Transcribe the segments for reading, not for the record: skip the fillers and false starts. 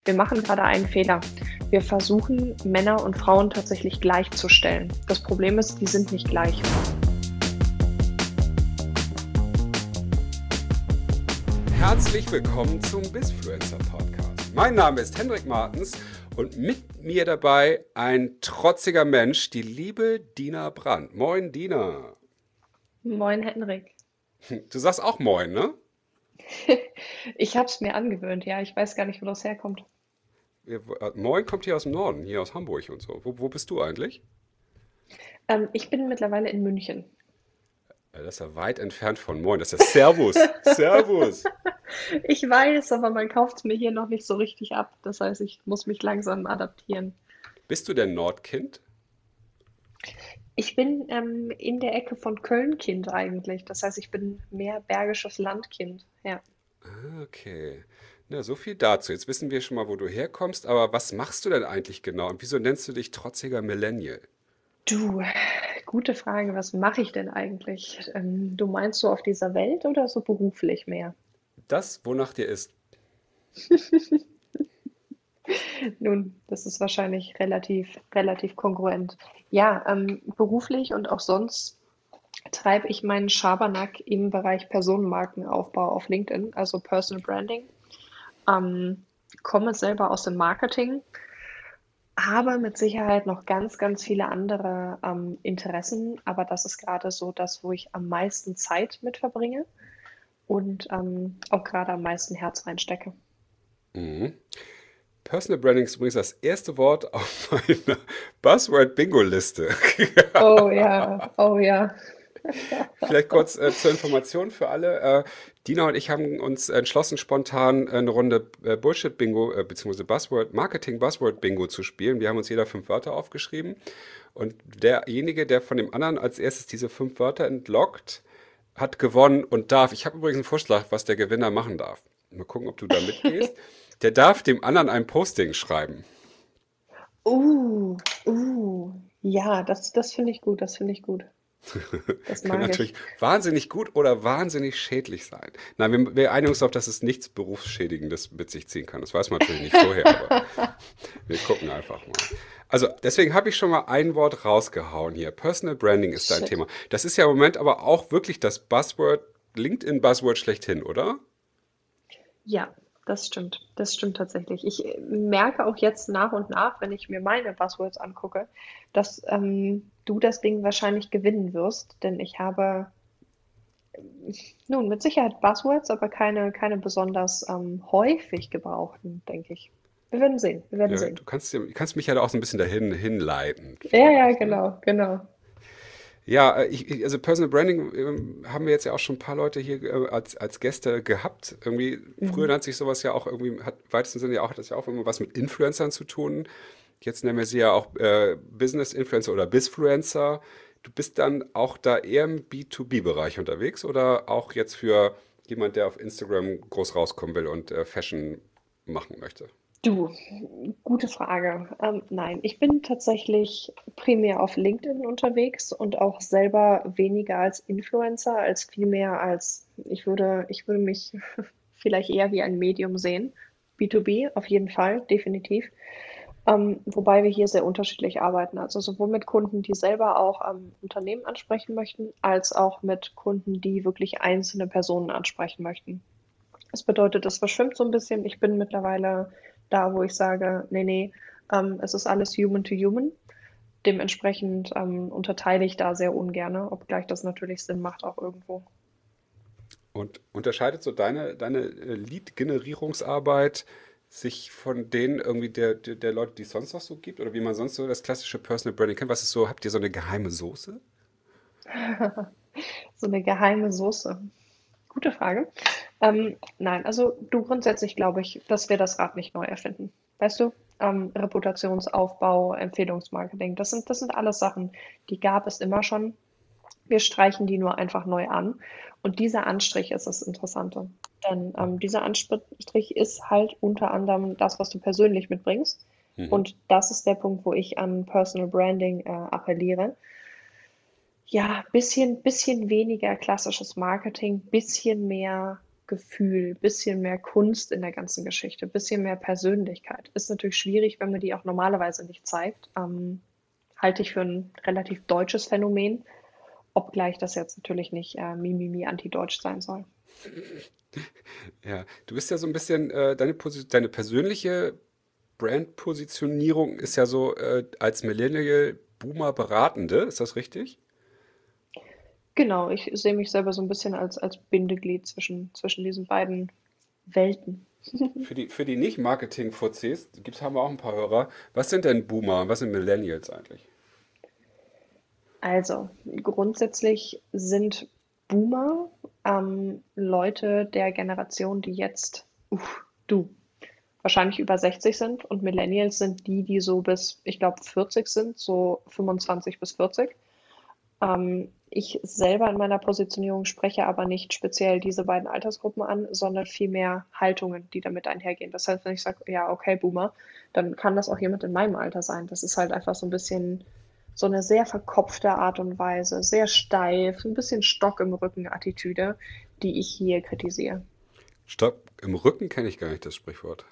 Wir machen gerade einen Fehler. Wir versuchen, Männer und Frauen tatsächlich gleichzustellen. Das Problem ist, die sind nicht gleich. Herzlich willkommen zum Bizfluencer Podcast. Mein Name ist Hendrik Martens und mit mir dabei ein trotziger Mensch, die liebe Dina Brandt. Moin, Dina. Moin, Henrik. Du sagst auch Moin, ne? Ich habe es mir angewöhnt, ja. Ich weiß gar nicht, wo das herkommt. Moin kommt hier aus dem Norden, hier aus Hamburg und so. Wo bist du eigentlich? Ich bin mittlerweile in München. Das ist ja weit entfernt von Moin. Das ist ja Servus. Servus. Ich weiß, aber man kauft es mir hier noch nicht so richtig ab. Das heißt, ich muss mich langsam adaptieren. Bist du denn Nordkind? Ich bin in der Ecke von Köln-Kind eigentlich. Das heißt, ich bin mehr bergisches Landkind. Ja. Okay. Na, so viel dazu. Jetzt wissen wir schon mal, wo du herkommst, aber was machst du denn eigentlich genau und wieso nennst du dich trotziger Millennial? Du, gute Frage. Was mache ich denn eigentlich? Du meinst so auf dieser Welt oder so beruflich mehr? Das, wonach dir ist. Nun, das ist wahrscheinlich relativ kongruent. Ja, beruflich und auch sonst treibe ich meinen Schabernack im Bereich Personenmarkenaufbau auf LinkedIn, also Personal Branding. Ähm, Komme selber aus dem Marketing, habe mit Sicherheit noch ganz viele andere Interessen, aber das ist gerade so das, wo ich am meisten Zeit mit verbringe und auch gerade am meisten Herz reinstecke. Mhm. Personal Branding ist übrigens das erste Wort auf meiner Buzzword-Bingo-Liste. Oh ja, oh ja. Vielleicht kurz zur Information für alle. Dina und ich haben uns entschlossen, spontan eine Runde Bullshit-Bingo bzw. Marketing-Buzzword-Bingo zu spielen. Wir haben uns jeder 5 Wörter aufgeschrieben. Und derjenige, der von dem anderen als erstes diese 5 Wörter entlockt, hat gewonnen und darf. Ich habe übrigens einen Vorschlag, was der Gewinner machen darf. Mal gucken, ob du da mitgehst. Der darf dem anderen ein Posting schreiben. Uh, ja, das finde ich gut, das finde ich gut. Das Kann mag ich. natürlich wahnsinnig gut oder wahnsinnig schädlich sein. Nein, wir einigen uns darauf, dass es nichts Berufsschädigendes mit sich ziehen kann. Das weiß man natürlich nicht vorher, aber wir gucken einfach mal. Also, deswegen habe ich schon mal ein Wort rausgehauen hier. Personal Branding ist dein Shit. Thema. Das ist ja im Moment aber auch wirklich das Buzzword, LinkedIn-Buzzword schlechthin, oder? Ja, das stimmt. Das stimmt tatsächlich. Ich merke auch jetzt nach und nach, wenn ich mir meine Buzzwords angucke, dass du das Ding wahrscheinlich gewinnen wirst, denn ich habe nun mit Sicherheit Buzzwords, aber keine besonders häufig gebrauchten, denke ich. Wir werden sehen, wir werden Ja, sehen. du kannst mich ja da auch so ein bisschen dahin hinleiten, Ja, ja, vielleicht, ne? genau. Ja, also Personal Branding haben wir jetzt ja auch schon ein paar Leute hier als Gäste gehabt. Irgendwie, früher Mhm. nannte sich sowas ja auch irgendwie, hat im weitesten Sinne ja auch, hat das ja auch immer was mit Influencern zu tun. Jetzt nennen wir sie ja auch Business Influencer oder Bizfluencer. Du bist dann auch da eher im B2B-Bereich unterwegs oder auch jetzt für jemand, der auf Instagram groß rauskommen will und Fashion machen möchte? Du, gute Frage. Nein, ich bin tatsächlich primär auf LinkedIn unterwegs und auch selber weniger als Influencer, als vielmehr als, ich würde mich vielleicht eher wie ein Medium sehen. B2B auf jeden Fall, definitiv. Wobei wir hier sehr unterschiedlich arbeiten. Also sowohl mit Kunden, die selber auch Unternehmen ansprechen möchten, als auch mit Kunden, die wirklich einzelne Personen ansprechen möchten. Das bedeutet, das verschwimmt so ein bisschen. Ich bin mittlerweile da, wo ich sage, nee, es ist alles human to human. Dementsprechend unterteile ich da sehr ungerne, obgleich das natürlich Sinn macht auch irgendwo. Und unterscheidet so deine Lead-Generierungsarbeit sich von denen irgendwie der Leute, die es sonst noch so gibt? Oder wie man sonst so das klassische Personal Branding kennt? Was ist so, habt ihr so eine geheime Soße? So eine geheime Soße. Gute Frage. Nein, also du grundsätzlich glaube ich, dass wir das Rad nicht neu erfinden. Weißt du, Reputationsaufbau, Empfehlungsmarketing, das sind alles Sachen, die gab es immer schon. Wir streichen die nur einfach neu an. Und dieser Anstrich ist das Interessante. Denn dieser Anstrich ist halt unter anderem das, was du persönlich mitbringst. Mhm. Und das ist der Punkt, wo ich an Personal Branding appelliere. Ja, bisschen weniger klassisches Marketing, bisschen mehr Gefühl, bisschen mehr Kunst in der ganzen Geschichte, bisschen mehr Persönlichkeit. Ist natürlich schwierig, wenn man die auch normalerweise nicht zeigt. Halte ich für ein relativ deutsches Phänomen, obgleich das jetzt natürlich nicht Mimimi anti-deutsch sein soll. Ja, du bist ja so ein bisschen, deine persönliche Brand-Positionierung ist ja so als Millennial-Boomer-Beratende, ist das richtig? Genau, ich sehe mich selber so ein bisschen als Bindeglied zwischen diesen beiden Welten. Für die Nicht-Marketing-Fuzis, haben wir auch ein paar Hörer. Was sind denn Boomer? Was sind Millennials eigentlich? Also, grundsätzlich sind Boomer Leute der Generation, die jetzt, du, wahrscheinlich über 60 sind, und Millennials sind die, die so bis, ich glaube, 40 sind, so 25 bis 40. Ich selber in meiner Positionierung spreche aber nicht speziell diese beiden Altersgruppen an, sondern vielmehr Haltungen, die damit einhergehen. Das heißt, wenn ich sage, ja, okay, Boomer, dann kann das auch jemand in meinem Alter sein. Das ist halt einfach so ein bisschen so eine sehr verkopfte Art und Weise, sehr steif, ein bisschen Stock im Rücken Attitüde, die ich hier kritisiere. Stopp, im Rücken kenne ich gar nicht das Sprichwort.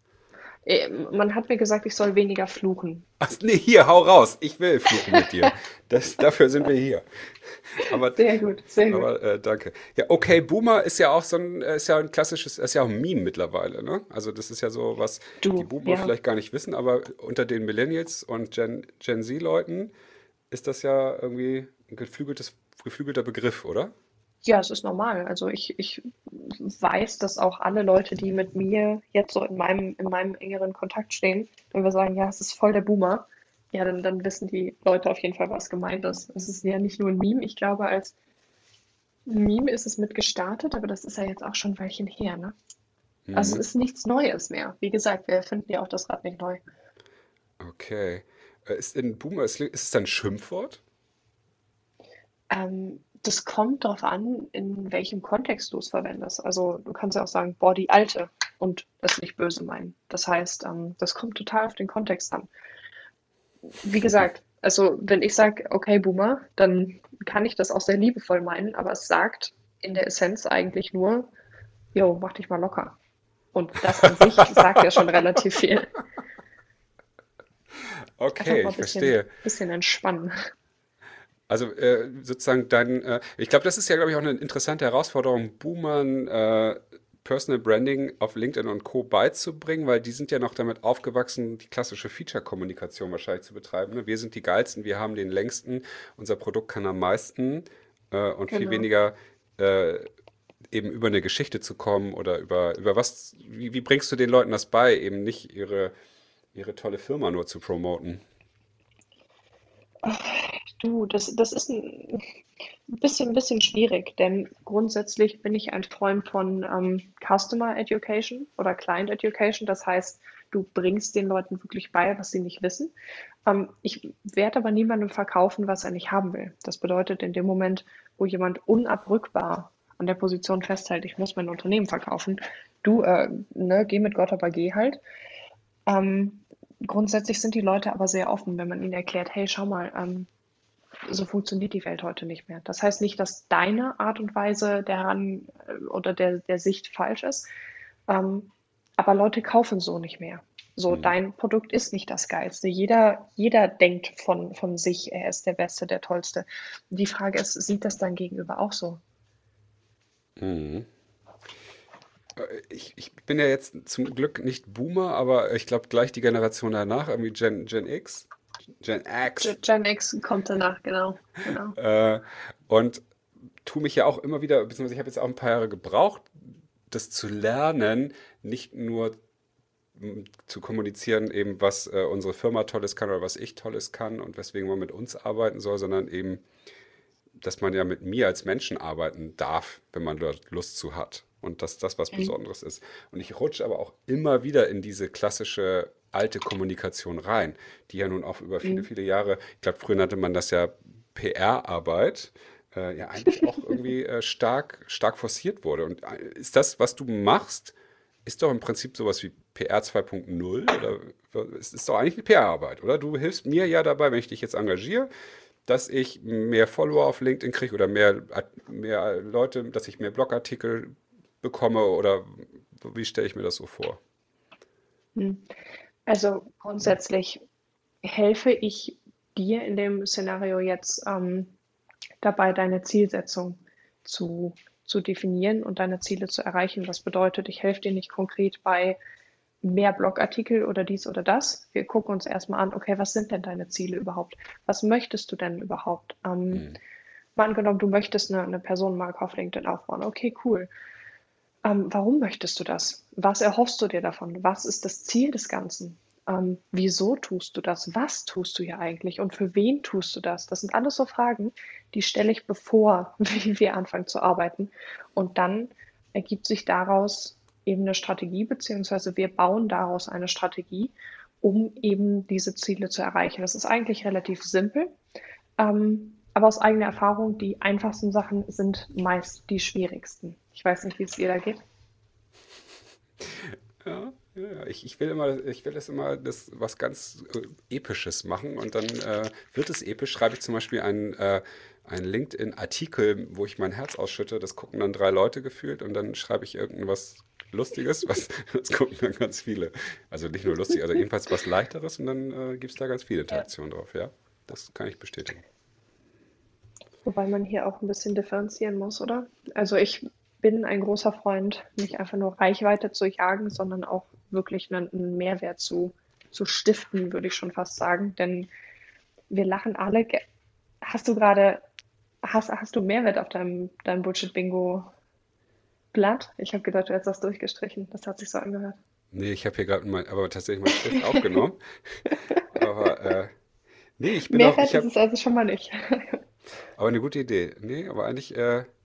Man hat mir gesagt, ich soll weniger fluchen. Ach nee, hier, hau raus. Ich will fluchen mit dir. Dafür sind wir hier. Aber, Sehr gut, sehr gut. aber danke. Ja, okay, Boomer ist ja auch ist ja ein klassisches, ist ja auch ein Meme mittlerweile, ne? Also das ist ja so, was die Du, Boomer ja. vielleicht gar nicht wissen, aber unter den Millennials und Gen Z-Leuten ist das ja irgendwie ein geflügelter Begriff, oder? Ja, es ist normal. Also ich weiß, dass auch alle Leute, die mit mir jetzt so in meinem engeren Kontakt stehen, wenn wir sagen, ja, es ist voll der Boomer, ja, dann wissen die Leute auf jeden Fall, was gemeint ist. Es ist ja nicht nur ein Meme. Ich glaube, als Meme ist es mit gestartet, aber das ist ja jetzt auch schon ein Weilchen her, ne? Also Mhm. es ist nichts Neues mehr. Wie gesagt, wir erfinden ja auch das Rad nicht neu. Okay. Ist in Boomer, ist es ein Schimpfwort? Das kommt darauf an, in welchem Kontext du es verwendest. Also du kannst ja auch sagen, boah, die Alte und das nicht böse meinen. Das heißt, das kommt total auf den Kontext an. Wie gesagt, also wenn ich sage, okay, Boomer, dann kann ich das auch sehr liebevoll meinen, aber es sagt in der Essenz eigentlich nur, jo, mach dich mal locker. Und das an sich sagt ja schon relativ viel. Einfach Okay, mal ich ein bisschen, verstehe. bisschen entspannen. Also sozusagen ich glaube, das ist ja, glaube ich, auch eine interessante Herausforderung, Boomern Personal Branding auf LinkedIn und Co. beizubringen, weil die sind ja noch damit aufgewachsen, die klassische Feature-Kommunikation wahrscheinlich zu betreiben. Ne? Wir sind die Geilsten, wir haben den längsten, unser Produkt kann am meisten und viel Genau. weniger äh, eben über eine Geschichte zu kommen oder über was, wie bringst du den Leuten das bei, eben nicht ihre tolle Firma nur zu promoten? Du, das ist ein bisschen schwierig, denn grundsätzlich bin ich ein Freund von Customer Education oder Client Education. Das heißt, du bringst den Leuten wirklich bei, was sie nicht wissen. Ich werde aber niemandem verkaufen, was er nicht haben will. Das bedeutet, in dem Moment, wo jemand unabrückbar an der Position festhält, ich muss mein Unternehmen verkaufen, du, ne, geh mit Gott, aber geh halt. Ähm, Grundsätzlich sind die Leute aber sehr offen, wenn man ihnen erklärt, hey, schau mal, so funktioniert die Welt heute nicht mehr. Das heißt nicht, dass deine Art und Weise oder der Sicht falsch ist, ähm, aber Leute kaufen so nicht mehr. So, Hm. dein Produkt ist nicht das Geilste. Jeder denkt von sich, er ist der Beste, der Tollste. Die Frage ist, sieht das dein Gegenüber auch so? Mhm. Ich bin ja jetzt zum Glück nicht Boomer, aber ich glaube gleich die Generation danach, irgendwie Gen X, Gen X. Gen X kommt danach, genau, genau. Äh, und tue mich ja auch immer wieder, beziehungsweise ich habe jetzt auch ein paar Jahre gebraucht, das zu lernen, nicht nur zu kommunizieren, eben was unsere Firma Tolles kann oder was ich Tolles kann und weswegen man mit uns arbeiten soll, sondern eben, dass man ja mit mir als Menschen arbeiten darf, wenn man dort Lust zu hat. Und dass das was Mhm. Besonderes ist. Und ich rutsche aber auch immer wieder in diese klassische alte Kommunikation rein, die ja nun auch über viele, Mhm. viele Jahre, ich glaube, früher nannte man das ja PR-Arbeit, ja eigentlich auch irgendwie stark forciert wurde. Und ist das, was du machst, ist doch im Prinzip sowas wie PR 2.0 oder es ist doch eigentlich eine PR-Arbeit, oder? Du hilfst mir ja dabei, wenn ich dich jetzt engagiere, dass ich mehr Follower auf LinkedIn kriege oder mehr Leute, dass ich mehr Blogartikel bekomme oder wie stelle ich mir das so vor? Hm. Also grundsätzlich helfe ich dir in dem Szenario jetzt dabei, deine Zielsetzung zu, zu definieren und deine Ziele zu erreichen. Das bedeutet, ich helfe dir nicht konkret bei mehr Blogartikel oder dies oder das. Wir gucken uns erstmal an, okay, was sind denn deine Ziele überhaupt? Was möchtest du denn überhaupt? Hm. Mal angenommen, du möchtest eine Personenmarke auf LinkedIn aufbauen. Okay, cool. Warum möchtest du das? Was erhoffst du dir davon? Was ist das Ziel des Ganzen? Wieso tust du das? Was tust du hier eigentlich? Und für wen tust du das? Das sind alles so Fragen, die stelle ich bevor wir anfangen zu arbeiten. Und dann ergibt sich daraus eben eine Strategie, beziehungsweise wir bauen daraus eine Strategie, um eben diese Ziele zu erreichen. Das ist eigentlich relativ simpel. Aber aus eigener Erfahrung, die einfachsten Sachen sind meist die schwierigsten. Ich weiß nicht, wie es dir da geht. Ja, ja, ich will immer, ich will das immer das was ganz Episches machen und dann wird es episch. Schreibe ich zum Beispiel einen LinkedIn-Artikel, wo ich mein Herz ausschütte. Das gucken dann 3 Leute gefühlt und dann schreibe ich irgendwas Lustiges, das gucken dann ganz viele. Also nicht nur lustig, also jedenfalls was Leichteres und dann gibt es da ganz viele Ja. Interaktionen drauf, ja. Das kann ich bestätigen. Wobei man hier auch ein bisschen differenzieren muss, oder? Also ich bin ein großer Freund, nicht einfach nur Reichweite zu jagen, sondern auch wirklich einen Mehrwert zu stiften, würde ich schon fast sagen. Denn wir lachen alle. Hast du gerade, hast du Mehrwert auf deinem Bullshit-Bingo-Blatt? Ich habe gedacht, du hättest das durchgestrichen. Das hat sich so angehört. Nee, ich habe hier gerade aber tatsächlich meinen Stift aufgenommen. Aber nee, Mehrwert ich ist habe, es also schon mal nicht. aber eine gute Idee. Nee, aber eigentlich,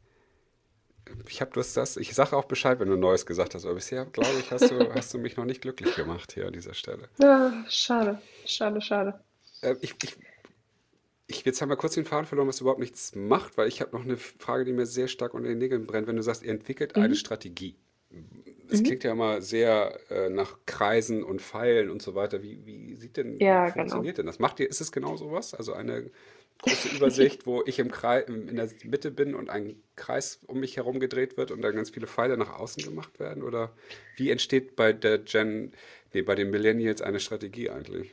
ich sage auch Bescheid, wenn du Neues gesagt hast, aber bisher, glaube ich, hast du mich noch nicht glücklich gemacht hier an dieser Stelle. Ja, schade, schade, schade. Äh, ich, ich, jetzt haben wir kurz den Faden verloren, was überhaupt nichts macht, weil ich habe noch eine Frage, die mir sehr stark unter den Nägeln brennt. Wenn du sagst, ihr entwickelt eine Mhm. Strategie. Es Mhm. klingt ja immer sehr nach Kreisen und Pfeilen und so weiter. Wie Ja, genau. funktioniert denn das? Ist es genau sowas? Also eine große Übersicht, wo ich in der Mitte bin und ein Kreis um mich herum gedreht wird und dann ganz viele Pfeile nach außen gemacht werden? Oder wie entsteht bei den Millennials eine Strategie eigentlich?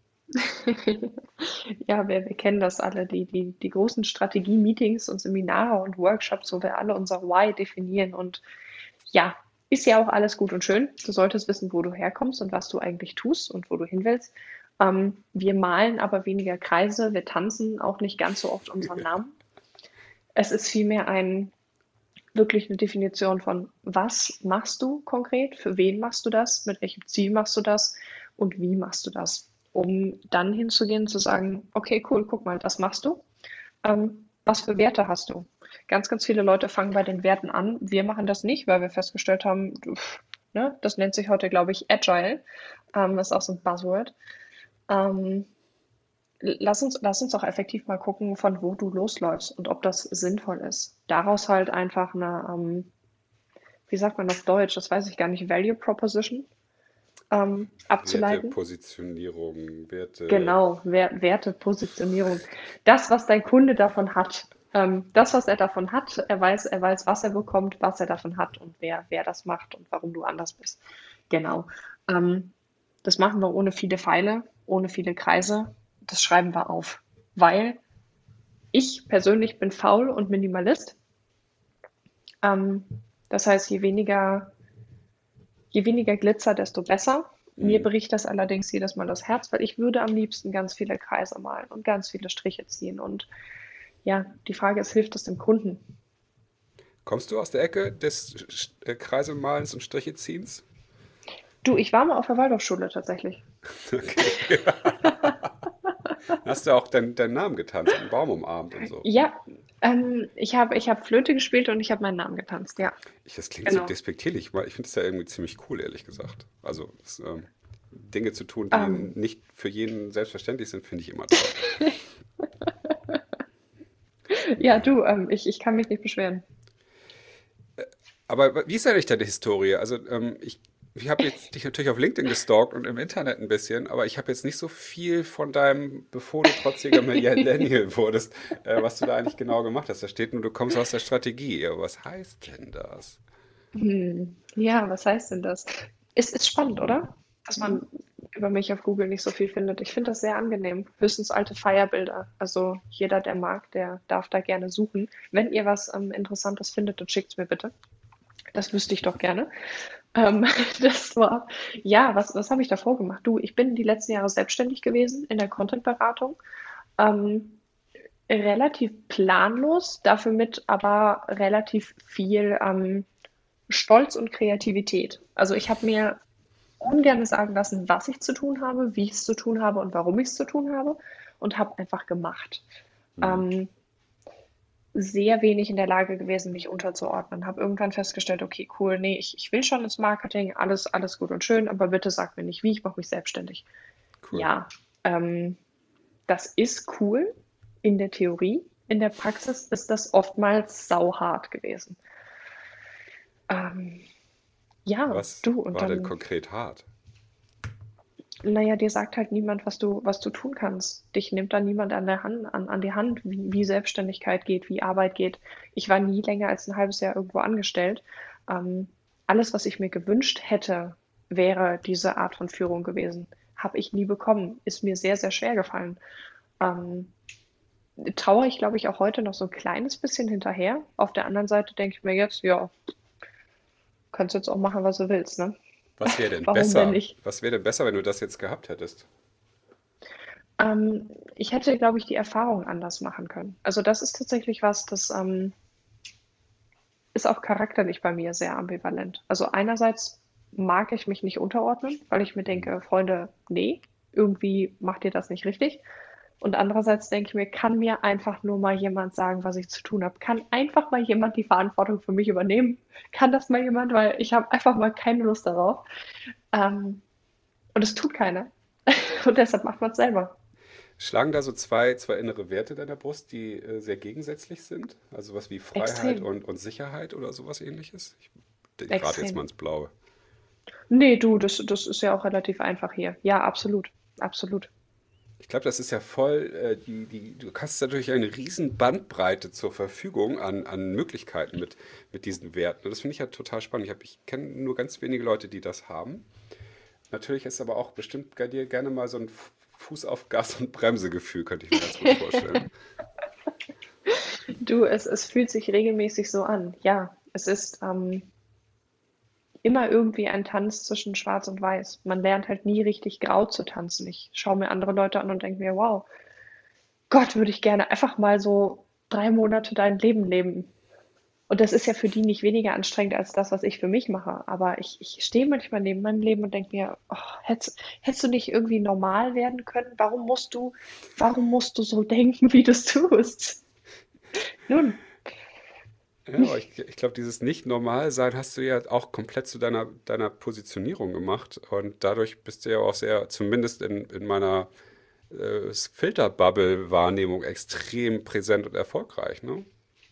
Ja, wir kennen das alle, die großen Strategie-Meetings und Seminare und Workshops, wo wir alle unser Why definieren. Und ja, ist ja auch alles gut und schön. Du solltest wissen, wo du herkommst und was du eigentlich tust und wo du hin willst. Wir malen aber weniger Kreise, wir tanzen auch nicht ganz so oft unseren Namen. Es ist vielmehr wirklich eine Definition von, was machst du konkret, für wen machst du das, mit welchem Ziel machst du das und wie machst du das, um dann hinzugehen, zu sagen, okay, cool, guck mal, das machst du. Was für Werte hast du? Ganz, ganz viele Leute fangen bei den Werten an. Wir machen das nicht, weil wir festgestellt haben, ne, das nennt sich heute, glaube ich, Agile. Das ist auch so ein Buzzword. Ähm, lass uns auch effektiv mal gucken, von wo du losläufst und ob das sinnvoll ist. Daraus halt einfach eine, wie sagt man auf Deutsch, das weiß ich gar nicht, Value Proposition Werte, abzuleiten. Positionierung, Werte. Genau, Werte, Positionierung. Das, was dein Kunde davon hat. Das, was er davon hat, er weiß, was er bekommt, was er davon hat und wer das macht und warum du anders bist. Genau. Ähm, das machen wir ohne viele Pfeile, ohne viele Kreise. Das schreiben wir auf. Weil ich persönlich bin faul und Minimalist. Ähm, das heißt, je weniger Glitzer, desto besser. Mir Hm. bricht das allerdings jedes Mal das Herz, weil ich würde am liebsten ganz viele Kreise malen und ganz viele Striche ziehen. Und ja, die Frage ist, hilft das dem Kunden? Kommst du aus der Ecke des Kreisemalens und Stricheziehens? Du, ich war mal auf der Waldorfschule tatsächlich. Okay. Hast du auch deinen Namen getanzt, einen Baum umarmt und so? Ja, ich hab Flöte gespielt und ich habe meinen Namen getanzt, ja, Das klingt so genau. despektierlich, weil ich finde es ja irgendwie ziemlich cool, ehrlich gesagt. Also Dinge zu tun, die Ähm, nicht für jeden selbstverständlich sind, finde ich immer toll. ja, du, ich kann mich nicht beschweren. Aber wie ist eigentlich deine Historie? Also ich habe jetzt dich natürlich auf LinkedIn gestalkt und im Internet ein bisschen, aber ich habe jetzt nicht so viel von deinem, bevor du trotziger Millennial wurdest, was du da eigentlich genau gemacht hast. Da steht nur, du kommst aus der Strategie. Ja, was heißt denn das? Ja, was heißt denn das? Ist spannend, oder? Dass man über mich auf Google nicht so viel findet. Ich finde das sehr angenehm. Höchstens alte Feierbilder. Also jeder, der mag, der darf da gerne suchen. Wenn ihr was Interessantes findet, dann schickt's mir bitte. Das wüsste ich doch gerne. Ähm, das war, ja, was habe ich davor gemacht? Du, ich bin die letzten Jahre selbstständig gewesen in der Content-Beratung. Ähm, Relativ planlos, dafür mit aber relativ viel Stolz und Kreativität. Also ich habe mir ungern sagen lassen, was ich zu tun habe, wie ich es zu tun habe und warum ich es zu tun habe und habe einfach gemacht. Hm. Ähm, Sehr wenig in der Lage gewesen, mich unterzuordnen. Habe irgendwann festgestellt, okay, cool, nee, ich will schon ins Marketing, alles gut und schön, aber bitte sag mir nicht wie, ich mache mich selbstständig. Cool. Ja, ähm, das ist cool in der Theorie. In der Praxis ist das oftmals sauhart gewesen. Ähm, ja, Was du, und war denn dann, konkret hart? naja, dir sagt halt niemand, was du tun kannst. Dich nimmt da niemand an der Hand, an die Hand, wie Selbstständigkeit geht, wie Arbeit geht. Ich war nie länger als ein halbes Jahr irgendwo angestellt. Ähm, Alles, was ich mir gewünscht hätte, wäre diese Art von Führung gewesen. Habe ich nie bekommen. Ist mir sehr, sehr schwer gefallen. Ähm, Trauere ich, glaube ich, auch heute noch so ein kleines bisschen hinterher. Auf der anderen Seite denke ich mir jetzt, ja, kannst jetzt auch machen, was du willst, ne? Was wäre denn Warum denn besser? nicht? Was wäre denn besser, wenn du das jetzt gehabt hättest? Ich hätte, glaube ich, die Erfahrung anders machen können. Also das ist tatsächlich was, das ist auch charakterlich bei mir sehr ambivalent. Also einerseits mag ich mich nicht unterordnen, weil ich mir Hm. denke, Freunde, nee, irgendwie macht ihr das nicht richtig. Und andererseits denke ich mir, kann mir einfach nur mal jemand sagen, was ich zu tun habe? Kann einfach mal jemand die Verantwortung für mich übernehmen? Kann das mal jemand? Weil ich habe einfach mal keine Lust darauf. Ähm, und es tut keiner. Und deshalb macht man es selber. Schlagen da so zwei innere Werte deiner Brust, die sehr gegensätzlich sind? Also was wie Freiheit Extrem, und Sicherheit oder sowas ähnliches? Ich rate jetzt mal extrem. ins Blaue. Nee, du, das ist ja auch relativ einfach hier. Ja, absolut. Absolut. Ich glaube, das ist ja voll, du hast natürlich eine riesen Bandbreite zur Verfügung an Möglichkeiten mit diesen Werten. Und das finde ich ja total spannend. Ich kenne nur ganz wenige Leute, die das haben. Natürlich ist aber auch bestimmt bei dir gerne mal so ein Fuß auf Gas und Bremse Gefühl, könnte ich mir ganz gut vorstellen. Du, es fühlt sich regelmäßig so an. Ja, es ist immer irgendwie ein Tanz zwischen Schwarz und Weiß. Man lernt halt nie richtig grau zu tanzen. Ich schaue mir andere Leute an und denke mir, wow, Gott, würde ich gerne einfach mal so 3 Monate dein Leben leben. Und das ist ja für die nicht weniger anstrengend als das, was ich für mich mache. Aber ich stehe manchmal neben meinem Leben und denke mir, oh, hättest du nicht irgendwie normal werden können? Warum musst du so denken, wie du es tust? Nun, Ja, aber ich glaube, dieses Nicht-Normal-Sein hast du ja auch komplett zu deiner Positionierung gemacht. Und dadurch bist du ja auch sehr, zumindest in meiner Filterbubble-Wahrnehmung, extrem präsent und erfolgreich, ne?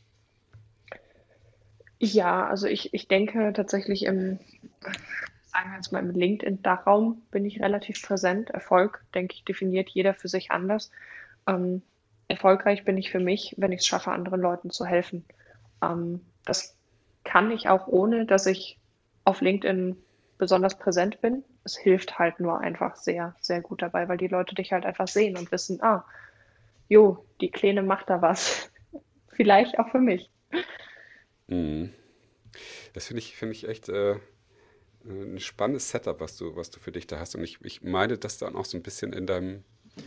ja, also ich denke tatsächlich sagen wir jetzt mal im LinkedIn-Dachraum bin ich relativ präsent. Erfolg, denke ich, definiert jeder für sich anders. Ähm, Erfolgreich bin ich für mich, wenn ich es schaffe, anderen Leuten zu helfen. Das kann ich auch ohne, dass ich auf LinkedIn besonders präsent bin. Es hilft halt nur einfach sehr, sehr gut dabei, weil die Leute dich halt einfach sehen und wissen, ah, jo, die Kleine macht da was. Vielleicht auch für mich. Mhm. Das finde ich echt ein spannendes Setup, was du für dich da hast. Und ich meine das dann auch so ein bisschen in deinem,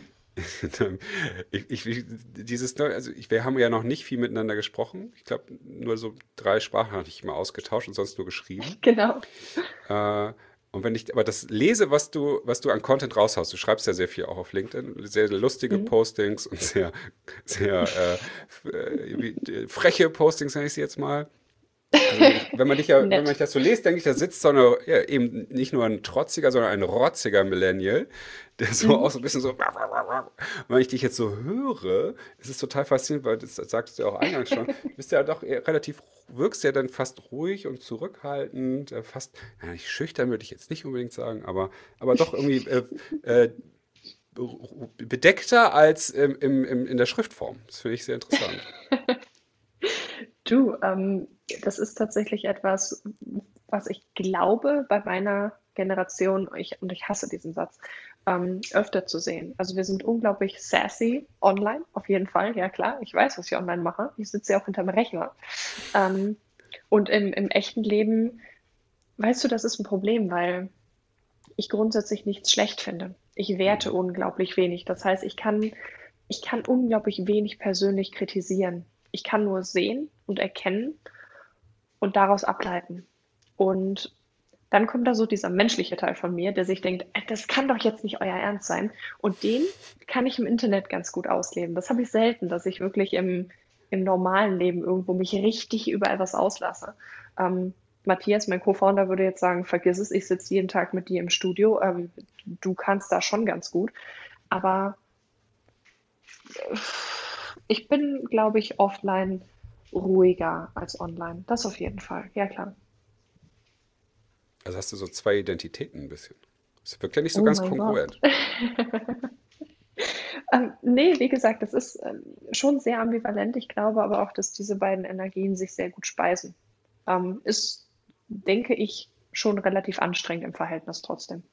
wir haben ja noch nicht viel miteinander gesprochen. Ich glaube, nur so 3 Sprachnachrichten mal ausgetauscht und sonst nur geschrieben. Genau. Äh, und wenn ich aber das lese, was du an Content raushaust, du schreibst ja sehr viel auch auf LinkedIn, sehr lustige Mhm. Postings und sehr freche Postings, nenne ich sie jetzt mal. Also wenn man Nett. dich das so liest, denke ich, da sitzt so eine, ja, eben nicht nur ein trotziger, sondern ein rotziger Millennial, der so auch Mhm. so ein bisschen so. Und wenn ich dich jetzt so höre, ist es total faszinierend, weil das sagst du ja auch eingangs schon, du bist ja doch eher relativ, wirkst ja dann fast ruhig und zurückhaltend, fast, ja, nicht schüchtern würde ich jetzt nicht unbedingt sagen, aber doch irgendwie bedeckter als in der Schriftform. Das finde ich sehr interessant. Du, Das ist tatsächlich etwas, was ich glaube, bei meiner Generation, und ich hasse diesen Satz, öfter zu sehen. Also wir sind unglaublich sassy online, auf jeden Fall, ja klar. Ich weiß, was ich online mache. Ich sitze ja auch hinterm Rechner. Ähm, und im echten Leben, weißt du, das ist ein Problem, weil ich grundsätzlich nichts schlecht finde. Ich werte Mhm. unglaublich wenig. Das heißt, ich kann unglaublich wenig persönlich kritisieren. Ich kann nur sehen und erkennen und daraus ableiten. Und dann kommt da so dieser menschliche Teil von mir, der sich denkt, das kann doch jetzt nicht euer Ernst sein. Und den kann ich im Internet ganz gut ausleben. Das habe ich selten, dass ich wirklich im normalen Leben irgendwo mich richtig über etwas auslasse. Matthias, mein Co-Founder, würde jetzt sagen, vergiss es, ich sitze jeden Tag mit dir im Studio. Du kannst da schon ganz gut. Aber ich bin, glaube ich, offline ruhiger als online. Das auf jeden Fall. Ja, klar. Also hast du so zwei Identitäten ein bisschen. Das wirkt ja nicht so Oh ganz mein Gott. kongruent. Nee, wie gesagt, das ist schon sehr ambivalent. Ich glaube aber auch, dass diese beiden Energien sich sehr gut speisen. Ist, denke ich, schon relativ anstrengend im Verhältnis trotzdem.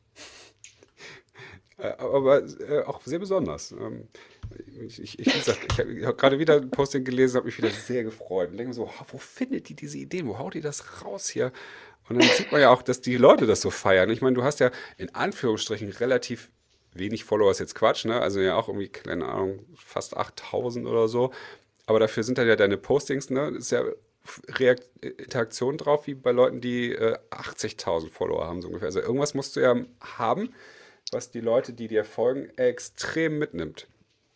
Aber auch sehr besonders. Wie gesagt, ich habe gerade wieder ein Posting gelesen, habe mich wieder sehr gefreut und denke mir so, wo findet die diese Ideen? Wo haut die das raus hier? Und dann sieht man ja auch, dass die Leute das so feiern. Ich meine, du hast ja in Anführungsstrichen relativ wenig Follower, ist jetzt Quatsch, ne? Also ja auch irgendwie, keine Ahnung, fast 8000 oder so. Aber dafür sind dann ja deine Postings, ne? Ist ja Interaktion drauf, wie bei Leuten, die 80.000 Follower haben, so ungefähr. Also irgendwas musst du ja haben, was die Leute, die dir folgen, extrem mitnimmt.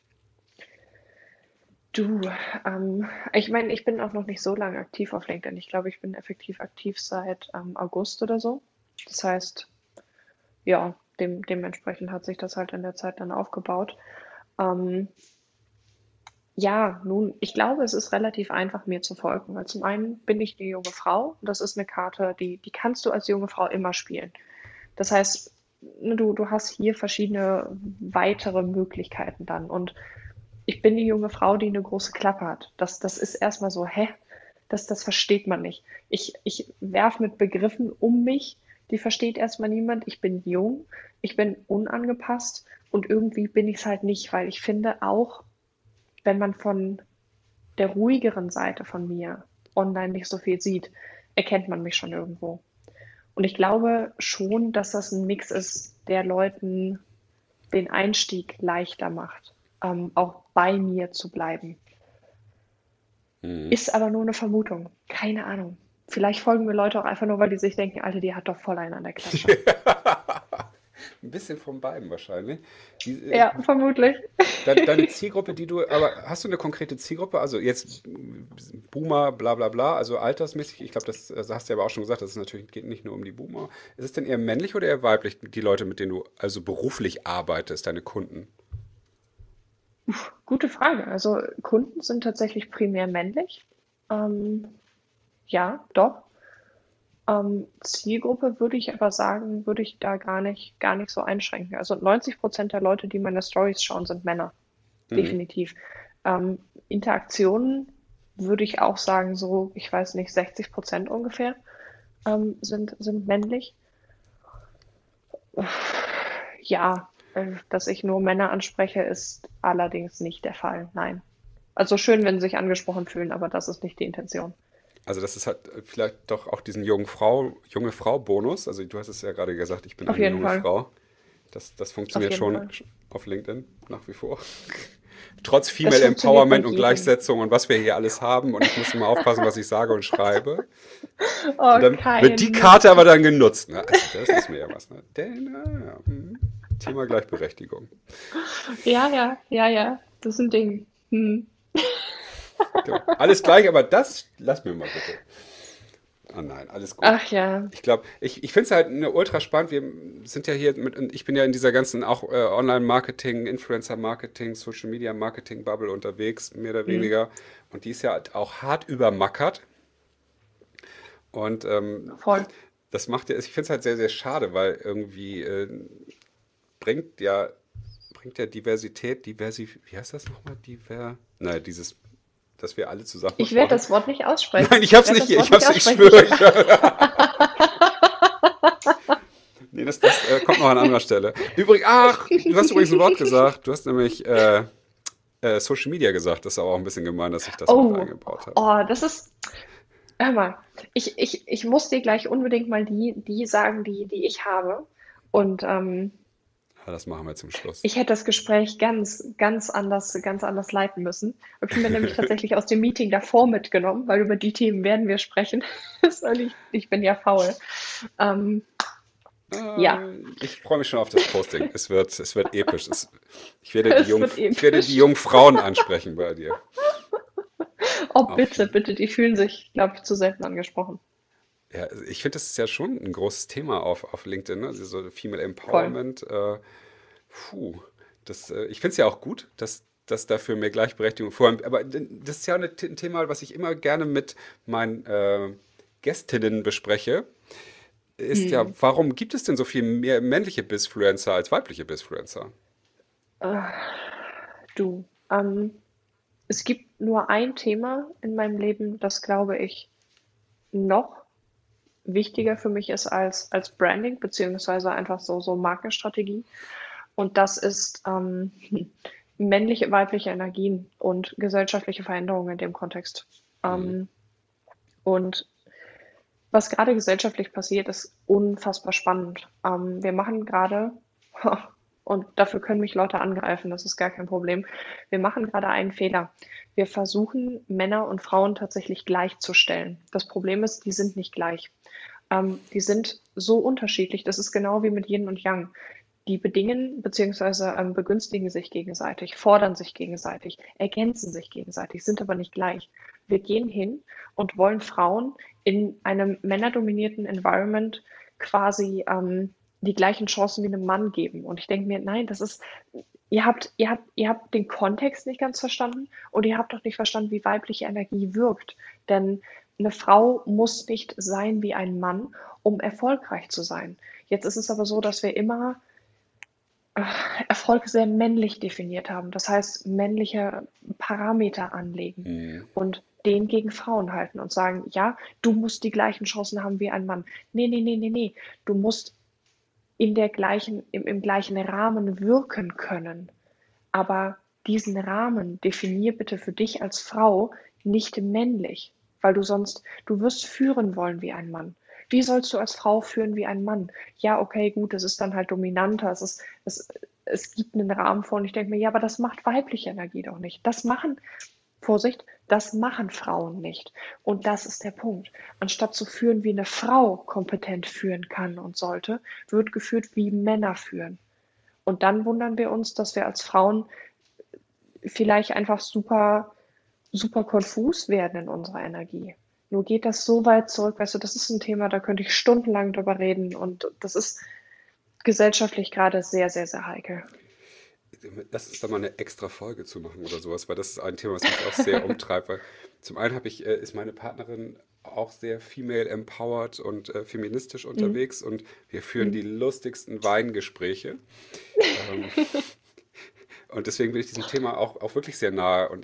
Du, ich meine, ich bin auch noch nicht so lange aktiv auf LinkedIn. Ich glaube, ich bin effektiv aktiv seit August oder so. Das heißt, ja, dementsprechend hat sich das halt in der Zeit dann aufgebaut. Ähm, Ja, nun, ich glaube, es ist relativ einfach, mir zu folgen, weil zum einen bin ich eine junge Frau und das ist eine Karte, die kannst du als junge Frau immer spielen. Das heißt, ne, du hast hier verschiedene weitere Möglichkeiten dann. Und ich bin die junge Frau, die eine große Klappe hat. Das ist erstmal so, hä? Das versteht man nicht. Ich werf mit Begriffen um mich, die versteht erstmal niemand. Ich bin jung, ich bin unangepasst und irgendwie bin ich es halt nicht, weil ich finde auch, wenn man von der ruhigeren Seite von mir online nicht so viel sieht, erkennt man mich schon irgendwo. Und ich glaube schon, dass das ein Mix ist, der Leuten den Einstieg leichter macht, auch bei mir zu bleiben. Mhm. Ist aber nur eine Vermutung. Keine Ahnung. Vielleicht folgen mir Leute auch einfach nur, weil die sich denken, Alter, die hat doch voll einen an der Klatsche. Ein bisschen von beiden wahrscheinlich. Die, Ja, vermutlich. deine Zielgruppe, aber hast du eine konkrete Zielgruppe? Also jetzt Boomer, bla bla bla, also altersmäßig, ich glaube, das hast du ja aber auch schon gesagt, dass es natürlich geht nicht nur um die Boomer. Ist es denn eher männlich oder eher weiblich, die Leute, mit denen du also beruflich arbeitest, deine Kunden? Gute Frage. Also Kunden sind tatsächlich primär männlich. Ähm, ja, doch. Zielgruppe würde ich aber sagen, würde ich da gar nicht so einschränken. Also 90% der Leute, die meine Stories schauen, sind Männer. Mhm. Definitiv. Interaktionen würde ich auch sagen, so, ich weiß nicht, 60% ungefähr sind männlich. Ja, dass ich nur Männer anspreche, ist allerdings nicht der Fall. Nein. Also schön, wenn sie sich angesprochen fühlen, aber das ist nicht die Intention. Also das ist halt vielleicht doch auch diesen junge Frau-Bonus. Also du hast es ja gerade gesagt, ich bin Auf eine jeden junge Fall. Frau. Das Auf funktioniert jeden schon Fall. auf LinkedIn nach wie vor. Trotz Das Female funktioniert bei Empowerment und jedem. Gleichsetzung und was wir hier alles haben. Und ich muss immer aufpassen, was ich sage und schreibe. Und Oh, dann wird die kein Karte Mist. aber dann genutzt. Ne? Also das ist mir ja was. Ne? Ja, Thema Gleichberechtigung. Ja, ja, ja, ja. Das ist ein Ding. Hm. Genau. Alles gleich, aber das lass mir mal bitte. Ah nein, alles gut. Ach ja. Ich glaube, ich finde es halt eine ultra spannend. Wir sind ja hier ich bin ja in dieser ganzen auch Online-Marketing, Influencer-Marketing, Social-Media-Marketing-Bubble unterwegs, mehr oder Hm. weniger. Und die ist ja halt auch hart übermackert. Und Voll. das macht ja, ich finde es halt sehr, sehr schade, weil irgendwie bringt ja, bringt ja Diversität, wie heißt das nochmal? Naja, dieses dass wir alle zusammen was Ich werde machen. das Wort nicht Nein, aussprechen. ich Ich hab's werde nicht das hier, Wort nicht ich aussprechen. schwöre. Nee, das kommt noch an anderer Stelle. Du hast übrigens ein Wort gesagt. Du hast nämlich Social Media gesagt. Das ist aber auch ein bisschen gemein, dass ich das mit Oh, eingebaut habe. oh, das ist, hör mal, ich muss dir gleich unbedingt mal die sagen, die ich habe. Und Ja, das machen wir zum Schluss. ich hätte das Gespräch ganz anders leiten müssen. Habe ich mir nämlich tatsächlich aus dem Meeting davor mitgenommen, weil über die Themen werden wir sprechen. Ich bin ja faul. Ähm, ja, Ich freue mich schon auf das Posting. Es wird episch. es wird Ich werde die episch. jungen Frauen ansprechen bei dir. Oh, Auf bitte, jeden bitte, die fühlen sich, glaube ich, zu selten angesprochen. Ja, also ich finde, das ist ja schon ein großes Thema auf LinkedIn, ne? Also so Female Voll. Empowerment. Puh, ich finde es ja auch gut, dass dafür mehr Gleichberechtigung vor allem, aber das ist ja ein Thema, was ich immer gerne mit meinen Gästinnen bespreche, ist ja, Hm. warum gibt es denn so viel mehr männliche Bizfluencer als weibliche Bizfluencer? Äh, du, es gibt nur ein Thema in meinem Leben, das, glaube ich, noch wichtiger für mich ist als Branding, beziehungsweise einfach so Markenstrategie. Und das ist männliche, weibliche Energien und gesellschaftliche Veränderungen in dem Kontext. Hm, Ähm, und was gerade gesellschaftlich passiert, ist unfassbar spannend. Wir machen gerade, und dafür können mich Leute angreifen, das ist gar kein Problem. Wir machen gerade einen Fehler. Wir versuchen, Männer und Frauen tatsächlich gleichzustellen. Das Problem ist, die sind nicht gleich. Die sind so unterschiedlich. Das ist genau wie mit Yin und Yang. Die bedingen bzw. Begünstigen sich gegenseitig, fordern sich gegenseitig, ergänzen sich gegenseitig, sind aber nicht gleich. Wir gehen hin und wollen Frauen in einem männerdominierten Environment quasi die gleichen Chancen wie einem Mann geben. Und ich denke mir, nein, das ist, ihr habt den Kontext nicht ganz verstanden und ihr habt auch nicht verstanden, wie weibliche Energie wirkt. Denn eine Frau muss nicht sein wie ein Mann, um erfolgreich zu sein. Jetzt ist es aber so, dass wir immer Erfolg sehr männlich definiert haben. Das heißt, männliche Parameter anlegen hm, und den gegen Frauen halten und sagen, ja, du musst die gleichen Chancen haben wie ein Mann. Nee, nee, nee, nee, nee. Du musst im gleichen Rahmen wirken können. Aber diesen Rahmen definier bitte für dich als Frau nicht männlich, weil du wirst führen wollen wie ein Mann. Wie sollst du als Frau führen wie ein Mann? Ja, okay, gut, es ist dann halt dominanter, es gibt einen Rahmen vor und ich denke mir, ja, aber das macht weibliche Energie doch nicht. Vorsicht, das machen Frauen nicht. Und das ist der Punkt. Anstatt zu führen, wie eine Frau kompetent führen kann und sollte, wird geführt, wie Männer führen. Und dann wundern wir uns, dass wir als Frauen vielleicht einfach super konfus werden in unserer Energie. Nur geht das so weit zurück, weißt du, das ist ein Thema, da könnte ich stundenlang drüber reden und das ist gesellschaftlich gerade sehr heikel. Lass uns da mal eine extra Folge zu machen oder sowas, weil das ist ein Thema, was mich auch sehr umtreibt. Weil zum einen ist meine Partnerin auch sehr female empowered und feministisch Mhm. unterwegs und wir führen die Mhm. lustigsten Weingespräche. Ähm, und deswegen bin ich diesem Thema auch wirklich sehr nahe und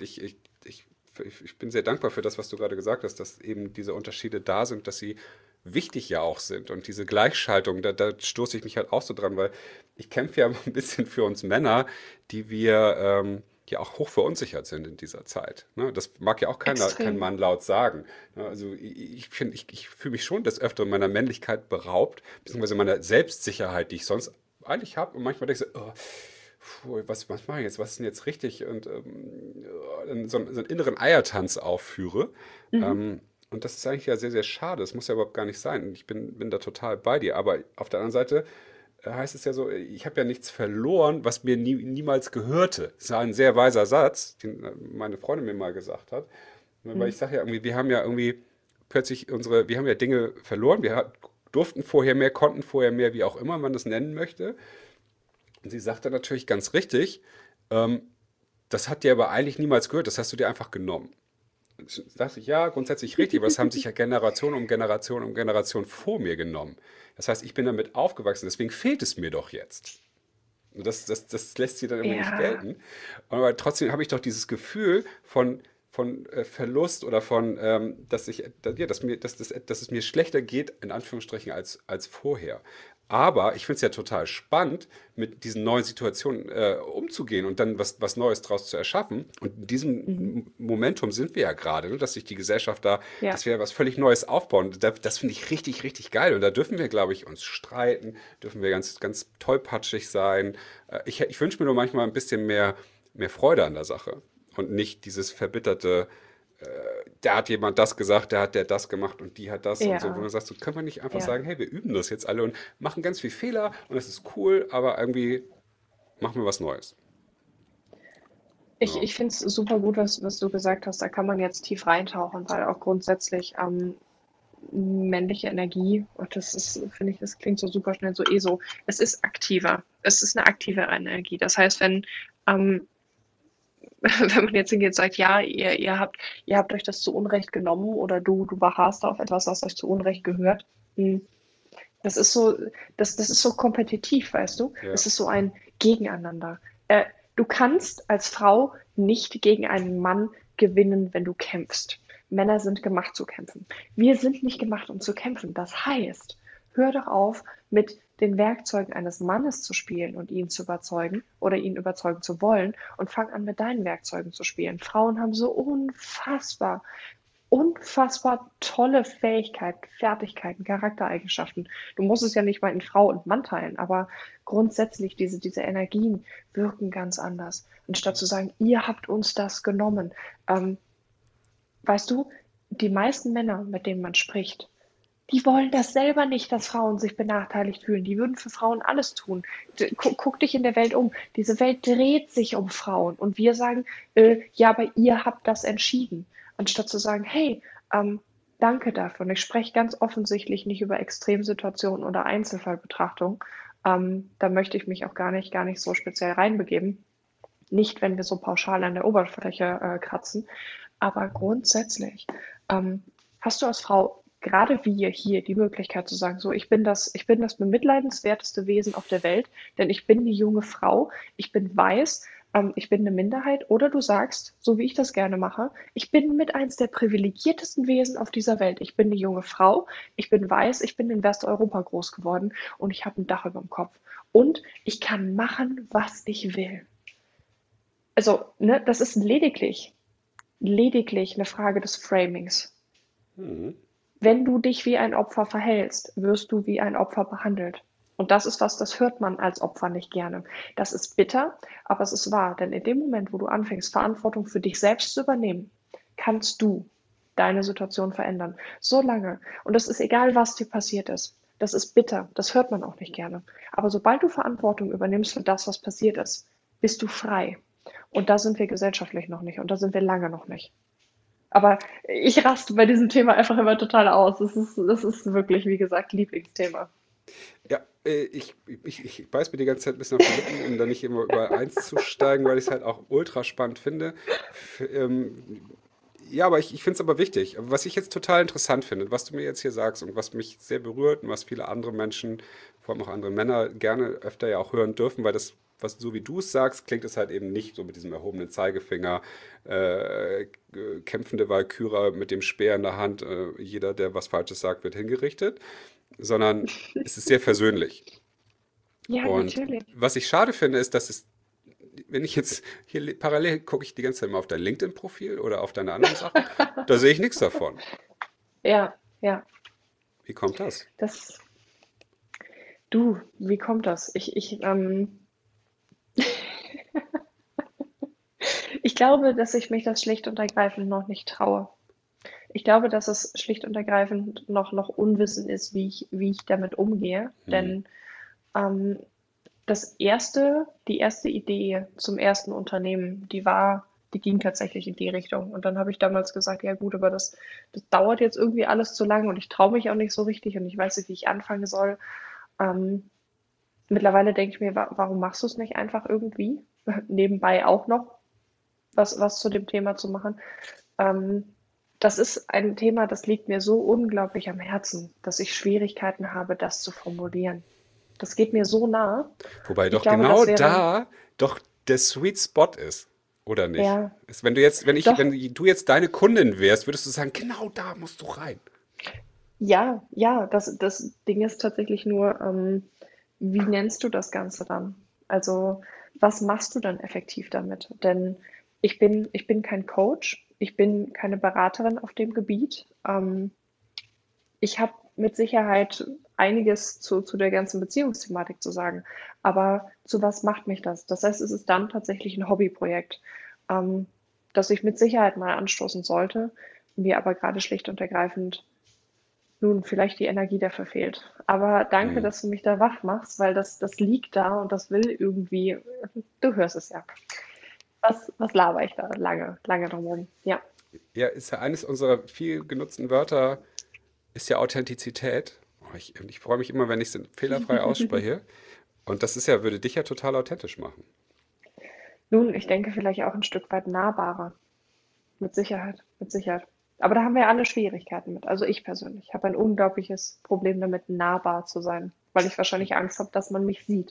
ich bin sehr dankbar für das, was du gerade gesagt hast, dass eben diese Unterschiede da sind, dass sie wichtig ja auch sind. Und diese Gleichschaltung, da stoße ich mich halt auch so dran, weil ich kämpfe ja ein bisschen für uns Männer, die wir ja auch hoch verunsichert sind in dieser Zeit. Ne? Das mag ja auch kein Extrem. Mann laut sagen. Ne? Also ich fühle mich schon des Öfteren meiner Männlichkeit beraubt, beziehungsweise meiner Selbstsicherheit, die ich sonst eigentlich habe. Und manchmal denke ich so, oh, puh, was mache ich jetzt? Was ist denn jetzt richtig? Und so einen inneren Eiertanz aufführe. Mhm. Und das ist eigentlich ja sehr schade. Das muss ja überhaupt gar nicht sein. Und ich bin da total bei dir. Aber auf der anderen Seite heißt es ja so, ich habe ja nichts verloren, was mir niemals gehörte. Das ist ein sehr weiser Satz, den meine Freundin mir mal gesagt hat. Weil Mhm. ich sage ja irgendwie, wir haben ja irgendwie plötzlich wir haben ja Dinge verloren. Durften vorher mehr, konnten vorher mehr, wie auch immer man das nennen möchte. Und sie sagte natürlich ganz richtig, ähm, das hat dir aber eigentlich niemals gehört, das hast du dir einfach genommen. Das dachte ich, ja, grundsätzlich richtig, aber das haben sich ja Generation um Generation um Generation vor mir genommen. Das heißt, ich bin damit aufgewachsen, deswegen fehlt es mir doch jetzt. Und das lässt sie dann irgendwie nicht Ja, gelten. Aber trotzdem habe ich doch dieses Gefühl von Verlust oder von, dass es mir schlechter geht, in Anführungsstrichen, als vorher. Aber ich finde es ja total spannend, mit diesen neuen Situationen umzugehen und dann was Neues draus zu erschaffen. Und in diesem Mhm. Momentum sind wir ja gerade, ne, dass sich die Gesellschaft Ja, dass wir was völlig Neues aufbauen. Das finde ich richtig, richtig geil. Und da dürfen wir, glaube ich, uns streiten, dürfen wir ganz, ganz tollpatschig sein. Ich wünsche mir nur manchmal ein bisschen mehr Freude an der Sache und nicht dieses verbitterte, da hat jemand das gesagt, der das gemacht und die hat das und so, wo ja, man sagt, so können wir nicht einfach ja. sagen, hey, wir üben das jetzt alle und machen ganz viel Fehler und es ist cool, aber irgendwie machen wir was Neues. Ich, Ja. ich finde es super gut, was du gesagt hast. Da kann man jetzt tief reintauchen, weil auch grundsätzlich männliche Energie, und das ist, finde ich, das klingt so super schnell so so, es ist aktiver. Es ist eine aktive Energie. Das heißt, ähm, wenn man jetzt hingeht und sagt, ja, ihr habt euch das zu Unrecht genommen oder du beharrst auf etwas, was euch zu Unrecht gehört, hm, das ist so, das ist so kompetitiv, weißt du? Ja. Es ist so ein Gegeneinander. Äh, Du kannst als Frau nicht gegen einen Mann gewinnen, wenn du kämpfst. Männer sind gemacht zu kämpfen. Wir sind nicht gemacht, um zu kämpfen. Das heißt, hör doch auf, mit den Werkzeugen eines Mannes zu spielen und ihn zu überzeugen oder ihn überzeugen zu wollen und fang an, mit deinen Werkzeugen zu spielen. Frauen haben so unfassbar tolle Fähigkeiten, Fertigkeiten, Charaktereigenschaften. Du musst es ja nicht mal in Frau und Mann teilen, aber grundsätzlich diese Energien wirken ganz anders. Anstatt zu sagen, ihr habt uns das genommen. Ähm, Weißt du, die meisten Männer, mit denen man spricht, die wollen das selber nicht, dass Frauen sich benachteiligt fühlen. Die würden für Frauen alles tun. Guck dich in der Welt um. Diese Welt dreht sich um Frauen. Und wir sagen, ja, aber ihr habt das entschieden. Anstatt zu sagen, hey, ähm, danke dafür. Und ich spreche ganz offensichtlich nicht über Extremsituationen oder Einzelfallbetrachtung. Da möchte ich mich auch gar nicht so speziell reinbegeben. Nicht, wenn wir so pauschal an der Oberfläche kratzen. Aber grundsätzlich ähm, hast du als Frau gerade wir hier die Möglichkeit zu sagen, so ich bin das bemitleidenswerteste Wesen auf der Welt, denn ich bin eine junge Frau, ich bin weiß, ich bin eine Minderheit. Oder du sagst, so wie ich das gerne mache, ich bin mit eins der privilegiertesten Wesen auf dieser Welt. Ich bin eine junge Frau, ich bin weiß, ich bin in Westeuropa groß geworden und ich habe ein Dach über dem Kopf. Und ich kann machen, was ich will. Also, ne, das ist lediglich eine Frage des Framings. Mhm. Wenn du dich wie ein Opfer verhältst, wirst du wie ein Opfer behandelt. Und das ist was, das hört man als Opfer nicht gerne. Das ist bitter, aber es ist wahr. Denn in dem Moment, wo du anfängst, Verantwortung für dich selbst zu übernehmen, kannst du deine Situation verändern. So lange. Und es ist egal, was dir passiert ist. Das ist bitter. Das hört man auch nicht gerne. Aber sobald du Verantwortung übernimmst für das, was passiert ist, bist du frei. Und da sind wir gesellschaftlich noch nicht. Und da sind wir lange noch nicht. Aber ich raste bei diesem Thema einfach immer total aus. Das ist wirklich, wie gesagt, Lieblingsthema. Ja, ich beiß mir die ganze Zeit ein bisschen auf die Lippen, um da nicht immer über eins zu steigen, weil ich es halt auch ultra spannend finde. Ja, aber ich finde es aber wichtig. Was ich jetzt total interessant finde, was du mir jetzt hier sagst und was mich sehr berührt und was viele andere Menschen, vor allem auch andere Männer, gerne öfter ja auch hören dürfen, weil das, was so wie du es sagst, klingt es halt eben nicht so mit diesem erhobenen Zeigefinger, kämpfende Walküre mit dem Speer in der Hand, jeder, der was Falsches sagt, wird hingerichtet, sondern es ist sehr versöhnlich. Ja, Und natürlich. was ich schade finde, ist, dass es wenn ich jetzt hier parallel gucke ich die ganze Zeit mal auf dein LinkedIn-Profil oder auf deine anderen Sachen, da sehe ich nichts davon. Ja, ja. Wie kommt das? Das, wie kommt das? Ich glaube, dass ich mich das schlicht und ergreifend noch nicht traue. Ich glaube, dass es schlicht und ergreifend noch Unwissen ist, wie ich damit umgehe. Hm. Denn ähm, die erste Idee zum ersten Unternehmen, die ging tatsächlich in die Richtung. Und dann habe ich damals gesagt, ja gut, aber das dauert jetzt irgendwie alles zu lange und ich traue mich auch nicht so richtig und ich weiß nicht, wie ich anfangen soll. Ähm, Mittlerweile denke ich mir, warum machst du es nicht einfach irgendwie? Nebenbei auch noch was zu dem Thema zu machen. Ähm, Das ist ein Thema, das liegt mir so unglaublich am Herzen, dass ich Schwierigkeiten habe, das zu formulieren. Das geht mir so nah. Wobei Ich doch glaube, genau das wäre, da doch der Sweet Spot ist. Oder nicht? Ja, Wenn du jetzt, doch, wenn du jetzt deine Kundin wärst, würdest du sagen, genau da musst du rein. ja, ja, das Ding ist tatsächlich nur, wie nennst du das Ganze dann? Also, was machst du dann effektiv damit? Denn ich bin kein Coach, ich bin keine Beraterin auf dem Gebiet. Ich habe mit Sicherheit einiges zu der ganzen Beziehungsthematik zu sagen. Aber zu was macht mich das? Das heißt, es ist dann tatsächlich ein Hobbyprojekt, ähm, das ich mit Sicherheit mal anstoßen sollte, mir aber gerade schlicht und ergreifend nun vielleicht die Energie dafür fehlt. Aber danke, Hm. dass du mich da wach machst, weil das liegt da und das will irgendwie, du hörst es ja. Was laber ich da lange, lange drum rum? Ja. Ja, ist ja eines unserer viel genutzten Wörter, ist ja Authentizität. Oh, ich freue mich immer, wenn ich es fehlerfrei ausspreche. Und das ist ja, würde dich ja total authentisch machen. Nun, ich denke vielleicht auch ein Stück weit nahbarer. Mit Sicherheit, mit Sicherheit. Aber da haben wir ja alle Schwierigkeiten mit. Also ich persönlich habe ein unglaubliches Problem damit, nahbar zu sein, weil ich wahrscheinlich Angst habe, dass man mich sieht.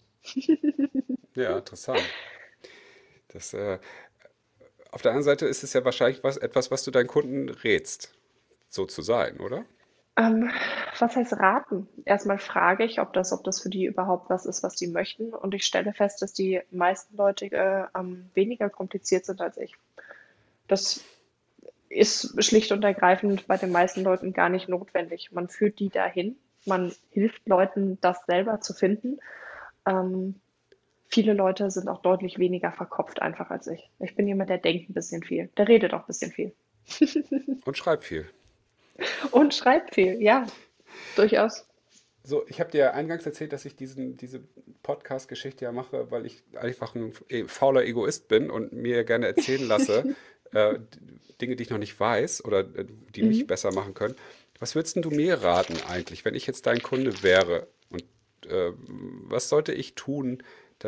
Ja, interessant. Das, auf der anderen Seite ist es ja wahrscheinlich etwas, was du deinen Kunden rätst, so zu sein, oder? Ähm, was heißt raten? Erstmal frage ich, ob das für die überhaupt was ist, was die möchten. Und ich stelle fest, dass die meisten Leute weniger kompliziert sind als ich. Das ist schlicht und ergreifend bei den meisten Leuten gar nicht notwendig. Man führt die dahin, man hilft Leuten, das selber zu finden. Ähm, viele Leute sind auch deutlich weniger verkopft einfach als ich. Ich bin jemand, der denkt ein bisschen viel, der redet auch ein bisschen viel Und schreib viel. und schreibt viel, ja, durchaus. So, ich habe dir eingangs erzählt, dass ich diese Podcast-Geschichte ja mache, weil ich einfach ein fauler Egoist bin und mir gerne erzählen lasse, äh, Dinge, die ich noch nicht weiß oder die mich Mhm. besser machen können. Was würdest denn du mir raten eigentlich, wenn ich jetzt dein Kunde wäre? Und was sollte ich tun,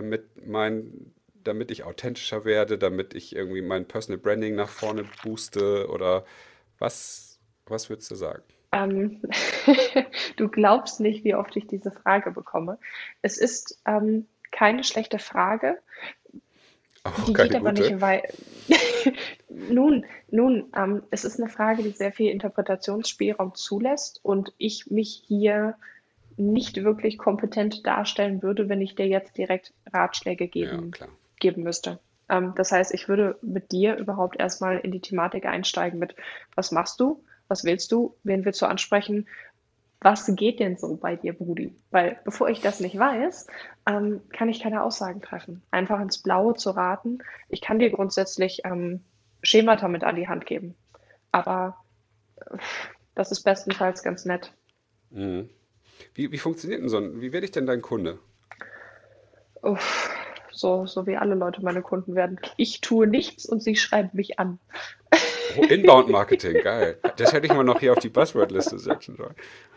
damit ich authentischer werde, damit ich irgendwie mein Personal Branding nach vorne booste oder was würdest du sagen? Ähm, du glaubst nicht, wie oft ich diese Frage bekomme. Es ist keine schlechte Frage, Auch die geht keine aber gute. nicht weit. Es ist eine Frage, die sehr viel Interpretationsspielraum zulässt und ich mich hier nicht wirklich kompetent darstellen würde, wenn ich dir jetzt direkt Ratschläge Ja, klar. geben müsste. Das heißt, ich würde mit dir überhaupt erstmal in die Thematik einsteigen mit, was machst du, was willst du, wen willst du ansprechen, was geht denn so bei dir, Brudi? Weil bevor ich das nicht weiß, kann ich keine Aussagen treffen. Einfach ins Blaue zu raten. Ich kann dir grundsätzlich Schemata mit an die Hand geben, aber das ist bestenfalls ganz nett. Mhm. Wie funktioniert denn wie werde ich denn dein Kunde? Uff, so wie alle Leute meine Kunden werden. Ich tue nichts und sie schreiben mich an. Oh, Inbound Marketing, geil. Das hätte ich mal noch hier auf die Buzzword-Liste setzen sollen.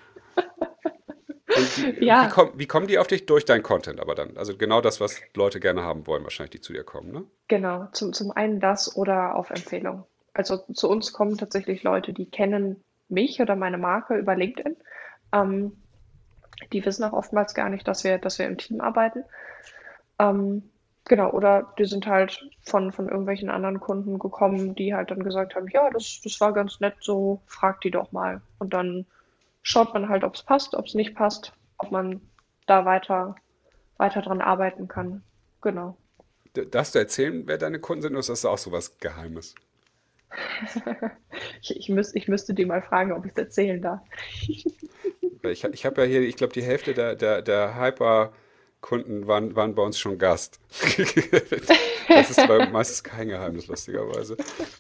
Und Ja, wie kommen die auf dich? Durch deinen Content aber dann. Also genau das, was Leute gerne haben wollen, wahrscheinlich, die zu dir kommen, ne? genau. Zum einen das oder auf Empfehlung. Also zu uns kommen tatsächlich Leute, die kennen mich oder meine Marke über LinkedIn. Ähm, die wissen auch oftmals gar nicht, dass wir im Team arbeiten. Ähm, genau, oder die sind halt von irgendwelchen anderen Kunden gekommen, die halt dann gesagt haben, ja, das war ganz nett, so frag die doch mal. Und dann schaut man halt, ob es passt, ob es nicht passt, ob man da weiter dran arbeiten kann. Genau. Darfst du erzählen, wer deine Kunden sind, oder ist das auch so was Geheimes? Ich müsste die mal fragen, ob ich es erzählen darf. Weil ich habe ja hier, ich glaube, die Hälfte der Hyper-Kunden waren bei uns schon Gast. Das ist aber meistens kein Geheimnis, lustigerweise.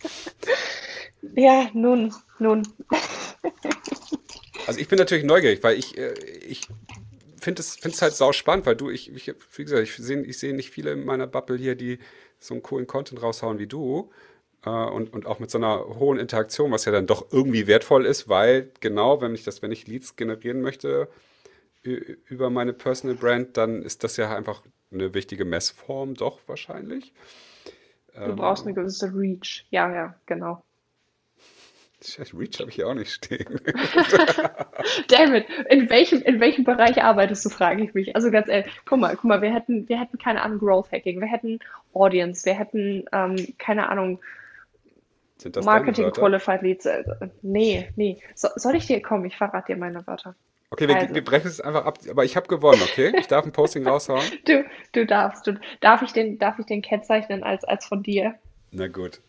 Ja, nun. Also ich bin natürlich neugierig, weil ich finde es halt sau spannend, weil wie gesagt, ich seh nicht viele in meiner Bubble hier, die so einen coolen Content raushauen wie du. Und auch mit so einer hohen Interaktion, was ja dann doch irgendwie wertvoll ist, weil genau, wenn ich Leads generieren möchte über meine Personal Brand, dann ist das ja einfach eine wichtige Messform, doch wahrscheinlich. Du brauchst eine Ähm, gewisse Reach. Ja, ja, genau. Shit, Reach habe ich hier auch nicht stehen. Damn it, in welchem Bereich arbeitest du, frage ich mich. Also ganz ehrlich, guck mal, wir hätten keine Ahnung, Growth Hacking, wir hätten Audience, wir hätten, keine Ahnung, Sind das deine Marketing Wörter? Qualified Leads. Nee, nee. Soll ich dir, komm, ich verrate dir meine Wörter. Okay, wir Also, brechen es einfach ab, aber ich habe gewonnen, okay? Ich darf ein Posting raushauen? du, darf ich den kennzeichnen als von dir? Na gut.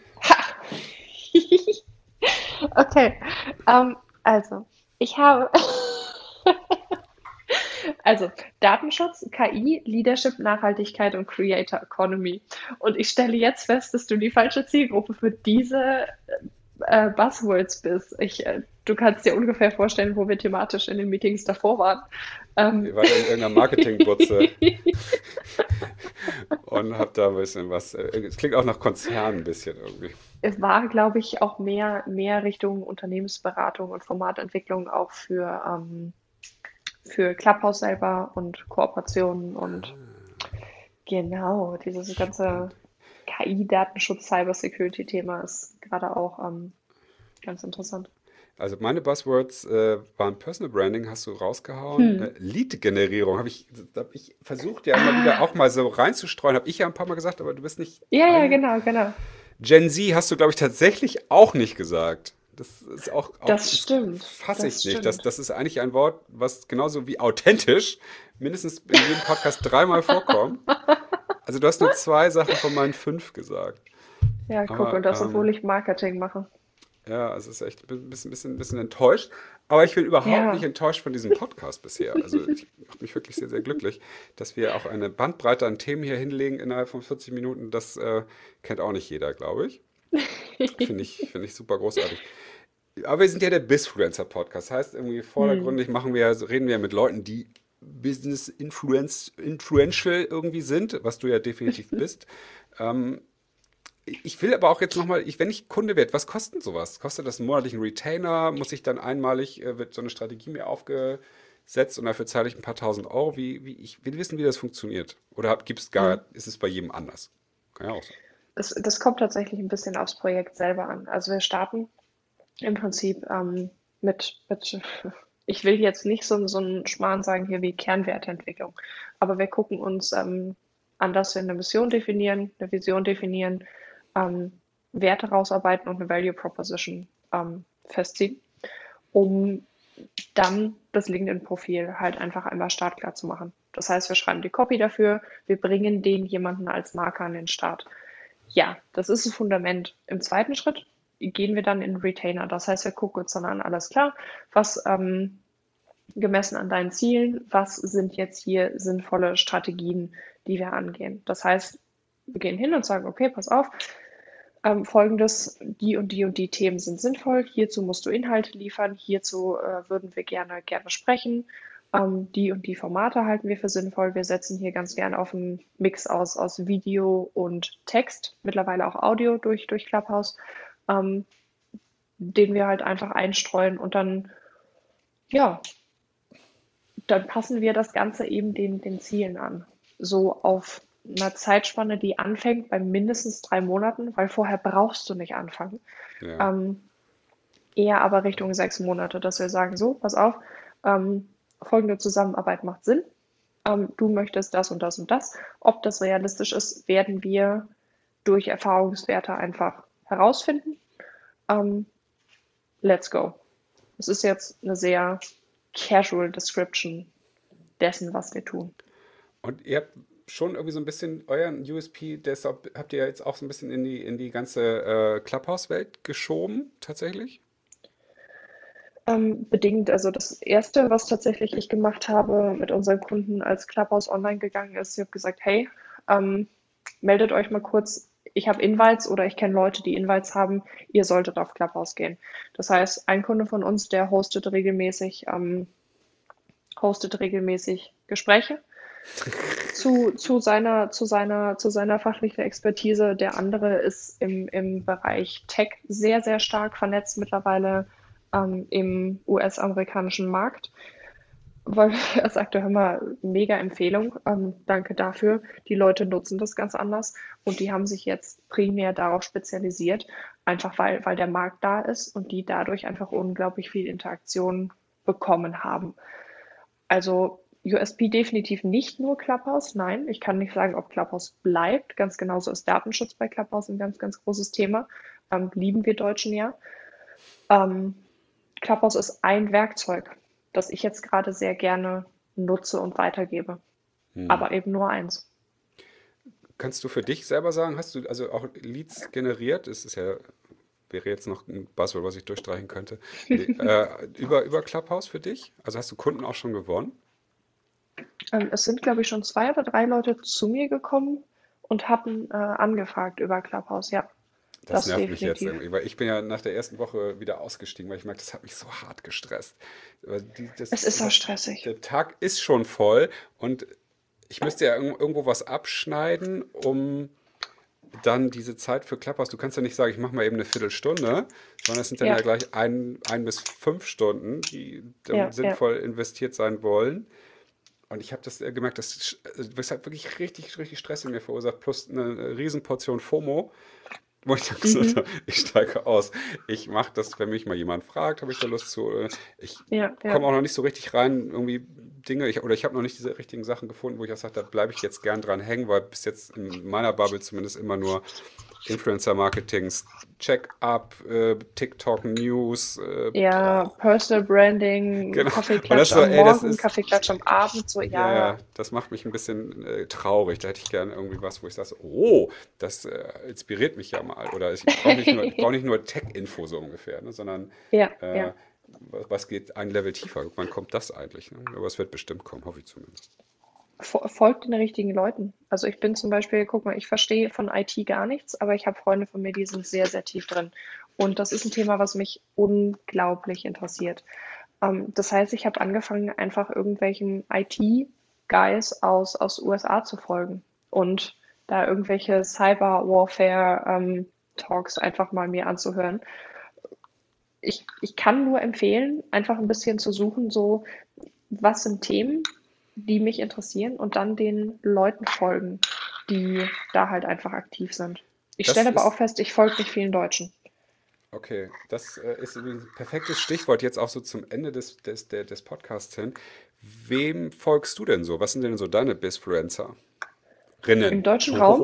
Okay, also, ich habe, also, Datenschutz, KI, Leadership, Nachhaltigkeit und Creator Economy. Und ich stelle jetzt fest, dass du die falsche Zielgruppe für diese Buzzwords bist. Du kannst dir ungefähr vorstellen, wo wir thematisch in den Meetings davor waren. Ihr Ähm, wart in irgendeiner Marketingbutze und habt da ein bisschen was. Es klingt auch nach Konzern ein bisschen irgendwie. Es war, glaube ich, auch mehr Richtung Unternehmensberatung und Formatentwicklung auch für Clubhouse selber und Kooperationen und genau, dieses ganze Spannend. KI-Datenschutz, Cybersecurity-Thema ist gerade auch ganz interessant. Also meine Buzzwords waren Personal Branding, hast du rausgehauen. Hm. Lead-Generierung hab ich versucht ja immer wieder Ah, auch mal so reinzustreuen. Habe ich ja ein paar Mal gesagt, aber du bist nicht ja, ja, rein. genau, genau. Gen Z hast du, glaube ich, tatsächlich auch nicht gesagt. Das ist Das das stimmt, fasse ich das nicht. stimmt. Das ist eigentlich ein Wort, was genauso wie authentisch mindestens in jedem Podcast dreimal vorkommt. Also du hast nur zwei Sachen von meinen fünf gesagt. Ja, guck, und Aber das, obwohl ich Marketing mache. ja, es ist echt ein bisschen enttäuscht. Aber ich bin überhaupt nicht Ja, enttäuscht von diesem Podcast bisher. Also ich mache mich wirklich sehr, sehr glücklich, dass wir auch eine Bandbreite an Themen hier hinlegen innerhalb von 40 Minuten. Das kennt auch nicht jeder, glaube ich. Finde ich super großartig. Aber wir sind ja der Bizfluencer-Podcast. Heißt irgendwie hm. vordergründig reden wir mit Leuten, die Influential irgendwie sind, was du ja definitiv bist. Ähm, Ich will aber auch jetzt nochmal, wenn ich Kunde werde, was kostet denn sowas? Kostet das einen monatlichen Retainer? Muss ich dann einmalig, wird so eine Strategie mir aufgesetzt und dafür zahle ich ein paar tausend Euro? Ich will wissen, wie das funktioniert. Oder Hm. ist es bei jedem anders? Kann ja auch sein. Das kommt tatsächlich ein bisschen aufs Projekt selber an. Also wir starten im Prinzip mit ich will jetzt nicht so einen Schmarrn sagen hier wie Kernwertentwicklung, aber wir gucken uns an, dass wir eine Mission definieren, eine Vision definieren, ähm, Werte rausarbeiten und eine Value Proposition festziehen, um dann das LinkedIn-Profil halt einfach einmal startklar zu machen. Das heißt, wir schreiben die Copy dafür, wir bringen den jemanden als Marker an den Start. Ja, das ist das Fundament. Im zweiten Schritt gehen wir dann in Retainer. Das heißt, wir gucken uns dann an, alles klar, was gemessen an deinen Zielen, was sind jetzt hier sinnvolle Strategien, die wir angehen. Das heißt, wir gehen hin und sagen, okay, pass auf, folgendes, die und die und die Themen sind sinnvoll, hierzu musst du Inhalte liefern, hierzu würden wir gerne sprechen, die und die Formate halten wir für sinnvoll. Wir setzen hier ganz gerne auf einen Mix aus Video und Text, mittlerweile auch Audio durch Clubhouse, ähm, den wir halt einfach einstreuen und ja, dann passen wir das Ganze eben den Zielen an. So auf einer Zeitspanne, die anfängt bei mindestens 3 Monaten, weil vorher brauchst du nicht anfangen. Ja. Ähm, Eher aber Richtung 6 Monate, dass wir sagen, so, pass auf, folgende Zusammenarbeit macht Sinn. Du möchtest das und das und das. Ob das realistisch ist, werden wir durch Erfahrungswerte einfach herausfinden. Ähm, let's go. Es ist jetzt eine sehr casual Description dessen, was wir tun. Und ihr habt schon irgendwie so ein bisschen euren USP, deshalb habt ihr jetzt auch so ein bisschen in die ganze Clubhouse-Welt geschoben, tatsächlich? Bedingt, also das Erste, was tatsächlich ich gemacht habe mit unseren Kunden, als Clubhouse online gegangen ist, ich habe gesagt, hey, ähm, meldet euch mal kurz, ich habe Invites oder ich kenne Leute, die Invites haben, ihr solltet auf Clubhouse gehen. Das heißt, ein Kunde von uns, der hostet regelmäßig Gespräche zu seiner fachlichen Expertise. Der andere ist im Bereich Tech sehr, sehr stark vernetzt mittlerweile im US-amerikanischen Markt. weil er sagte, hör mal, mega Empfehlung, danke dafür. Die Leute nutzen das ganz anders und die haben sich jetzt primär darauf spezialisiert, einfach weil der Markt da ist und die dadurch einfach unglaublich viel Interaktion bekommen haben. Also USP definitiv nicht nur Clubhouse, nein, ich kann nicht sagen, ob Clubhouse bleibt. Ganz genauso ist Datenschutz bei Clubhouse ein ganz, ganz großes Thema. Lieben wir Deutschen ja. Ähm, Clubhouse ist ein Werkzeug, das ich jetzt gerade sehr gerne nutze und weitergebe, Hm. aber eben nur eins. Kannst du für dich selber sagen, hast du also auch Leads generiert? Das ist ja, wäre jetzt noch ein Buzzword, was ich durchstreichen könnte. Über Clubhouse für dich? Also hast du Kunden auch schon gewonnen? Es sind, glaube ich, schon 2 oder 3 Leute zu mir gekommen und hatten angefragt über Clubhouse. Ja, Das das nervt mich jetzt definitiv. irgendwie, weil ich bin ja nach der ersten Woche wieder ausgestiegen, weil ich merke, das hat mich so hart gestresst. Es ist auch stressig. Der Tag ist schon voll und ich müsste ja irgendwo was abschneiden, um dann diese Zeit für Clubhouse. Du kannst ja nicht sagen, ich mache mal eben eine Viertelstunde, sondern es sind dann ja Ja, gleich 1 bis 5 Stunden, die dann ja, ja. sinnvoll investiert sein wollen. Und ich habe das gemerkt, das hat wirklich richtig, richtig Stress in mir verursacht, plus eine Riesenportion FOMO, wo ich dann gesagt Mhm. habe, ich steige aus. Ich mache das, wenn mich mal jemand fragt, habe ich da Lust zu. Ich Ja, ja. komme auch noch nicht so richtig rein, irgendwie Dinge, oder ich habe noch nicht diese richtigen Sachen gefunden, wo ich auch sage, da bleibe ich jetzt gern dran hängen, weil bis jetzt in meiner Bubble zumindest immer nur Influencer-Marketings, Check-up, TikTok News, Ja, boah, Personal Branding, genau. Und Kaffeeklatsch das so, am ey, das Morgen, ist, Kaffeeklatsch am Abend, so, ja, ja, ja, das macht mich ein bisschen traurig. Da hätte ich gerne irgendwie was, wo ich sage, so, oh, das inspiriert mich ja mal. Oder ich brauche nicht nur Tech-Info so ungefähr, ne, sondern ja, äh, ja. was geht ein Level tiefer? Wann kommt das eigentlich? Ne? Aber es wird bestimmt kommen, hoffe ich zumindest. Folgt den richtigen Leuten. Also ich bin zum Beispiel, guck mal, ich verstehe von IT gar nichts, aber ich habe Freunde von mir, die sind sehr, sehr tief drin. Und das ist ein Thema, was mich unglaublich interessiert. Das heißt, ich habe angefangen, einfach irgendwelchen IT-Guys aus USA zu folgen und da irgendwelche Cyber-Warfare-Talks einfach mal mir anzuhören. Ich kann nur empfehlen, einfach ein bisschen zu suchen, so was sind Themen, die mich interessieren und dann den Leuten folgen, die da halt einfach aktiv sind. Ich Das stelle aber auch ist, fest, ich folge nicht vielen Deutschen. okay, das ist übrigens ein perfektes Stichwort jetzt auch so zum Ende des Podcasts hin. Wem folgst du denn so? Was sind denn so deine Bisfluencer? Im Rinnen. deutschen Raum,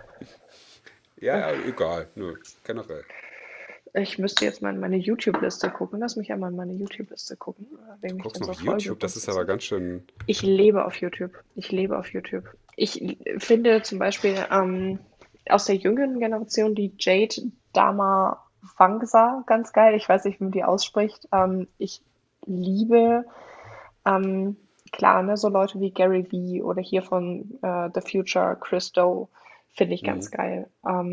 Ja, ja, egal, nö, generell. ich müsste jetzt mal in meine YouTube-Liste gucken. Lass mich einmal in meine YouTube-Liste gucken, Du wem ich guckst denn noch so folge YouTube, das ist aber grundsätzlich. ganz schön. Ich lebe auf YouTube. Ich lebe auf YouTube. Ich finde zum Beispiel aus der jüngeren Generation die Jade Dama Wangsa ganz geil. Ich weiß nicht, wie man die ausspricht. Ich liebe ähm, klar, ne, so Leute wie Gary Vee oder hier von The Future, Chris Do, finde ich Hm. ganz geil.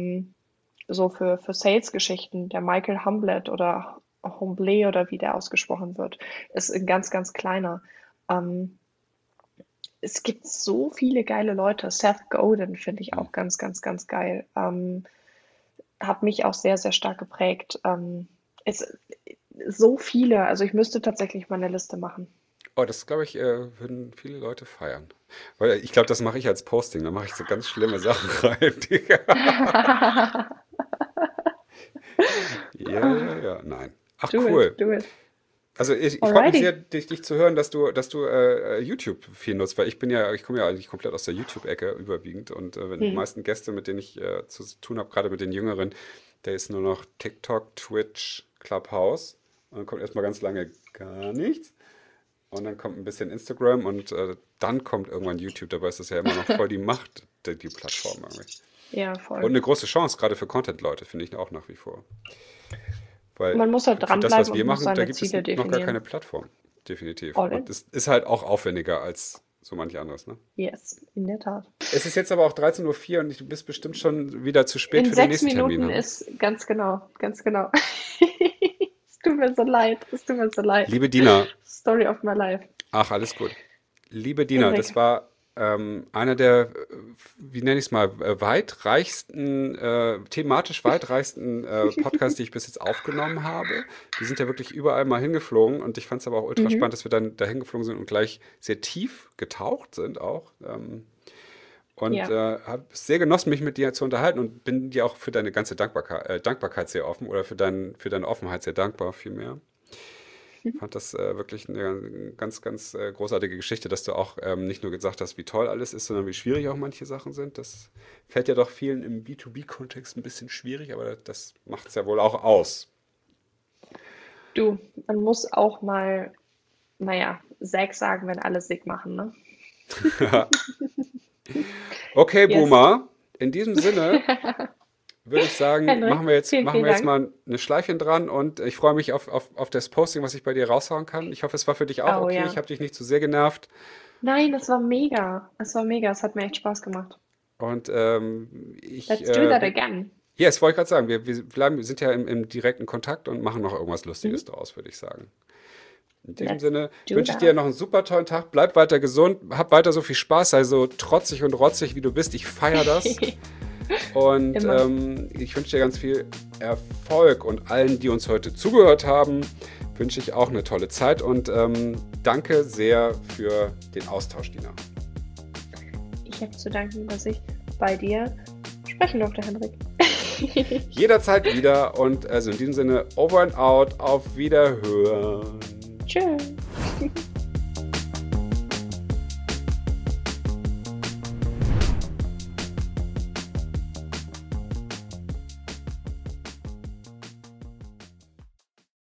So für Sales-Geschichten, der Michael Humblett oder Humble oder wie der ausgesprochen wird, ist ein ganz, ganz kleiner. Ähm, Es gibt so viele geile Leute. Seth Godin finde ich Hm. auch ganz, ganz, ganz geil. Hat mich auch sehr, sehr stark geprägt. Es, so viele, also ich müsste tatsächlich mal eine Liste machen. Oh, das glaube ich, würden viele Leute feiern. Weil ich glaube, das mache ich als Posting. Da mache ich so ganz schlimme Sachen rein. Ja, ja, ja. Nein. Ach, Do it, cool. do it. Also ich freue mich sehr, Alrighty. dich zu hören, dass du YouTube viel nutzt, weil ich komme ja eigentlich komplett aus der YouTube-Ecke überwiegend und wenn die Hm. meisten Gäste, mit denen ich zu tun habe, gerade mit den Jüngeren, der ist nur noch TikTok, Twitch, Clubhouse und dann kommt erstmal ganz lange gar nichts und dann kommt ein bisschen Instagram und dann kommt irgendwann YouTube. Dabei ist das ja immer noch voll die Macht, die Plattform irgendwie. Ja, Und voll. eine große Chance, gerade für Content-Leute, finde ich auch nach wie vor. Weil Man muss halt für das, dranbleiben was wir und muss machen, da seine gibt es Ziele noch gar definieren. keine Plattform. Definitiv. All Und in? es ist halt auch aufwendiger als so manch anderes, ne? Yes, in der Tat. Es ist jetzt aber auch 13:04 Uhr und du bist bestimmt schon wieder zu spät In für den sechs nächsten Termin, Minuten ne? ist ganz genau, ganz genau. Es tut mir so leid, es tut mir so leid. Liebe Dina, Story of my life. ach, alles gut. Liebe Dina, das Henrik, war einer der, wie nenne ich es mal, thematisch weitreichsten Podcasts, die ich bis jetzt aufgenommen habe. Wir sind ja wirklich überall mal hingeflogen und ich fand es aber auch ultra Mhm. spannend, dass wir dann da hingeflogen sind und gleich sehr tief getaucht sind auch. Und Ja. habe es sehr genossen, mich mit dir zu unterhalten und bin dir auch für deine ganze Dankbarkeit sehr offen oder für deine Offenheit sehr dankbar vielmehr. Fand das wirklich eine ganz, ganz großartige Geschichte, dass du auch nicht nur gesagt hast, wie toll alles ist, sondern wie schwierig auch manche Sachen sind. Das fällt ja doch vielen im B2B-Kontext ein bisschen schwierig, aber das macht es ja wohl auch aus. Du, man muss auch mal, naja, Säg sagen, wenn alle Sig machen, ne? Okay, Yes. Boomer, in diesem Sinne würde ich sagen, Henrik, vielen, machen vielen wir jetzt Dank. mal eine Schleifchen dran und ich freue mich auf das Posting, was ich bei dir raushauen kann. Ich hoffe, es war für dich auch Oh okay. Ich ja. habe dich nicht zu sehr genervt. Nein, das war mega. Es war mega. Es hat mir echt Spaß gemacht. Und ich, Let's do that again. yes, wollte ich gerade sagen, wir sind ja im direkten Kontakt und machen noch irgendwas Mhm. Lustiges draus, würde ich sagen. In diesem Let's Sinne do wünsche ich dir that. noch einen super tollen Tag. Bleib weiter gesund, hab weiter so viel Spaß, sei so trotzig und rotzig, wie du bist. Ich feiere das. Und Immer. ich wünsche dir ganz viel Erfolg und allen, die uns heute zugehört haben, wünsche ich auch eine tolle Zeit und danke sehr für den Austausch, Dina. Ich habe zu danken, dass ich bei dir sprechen durfte, Henrik. Jederzeit wieder und also in diesem Sinne, over and out, auf Wiederhören. Tschüss.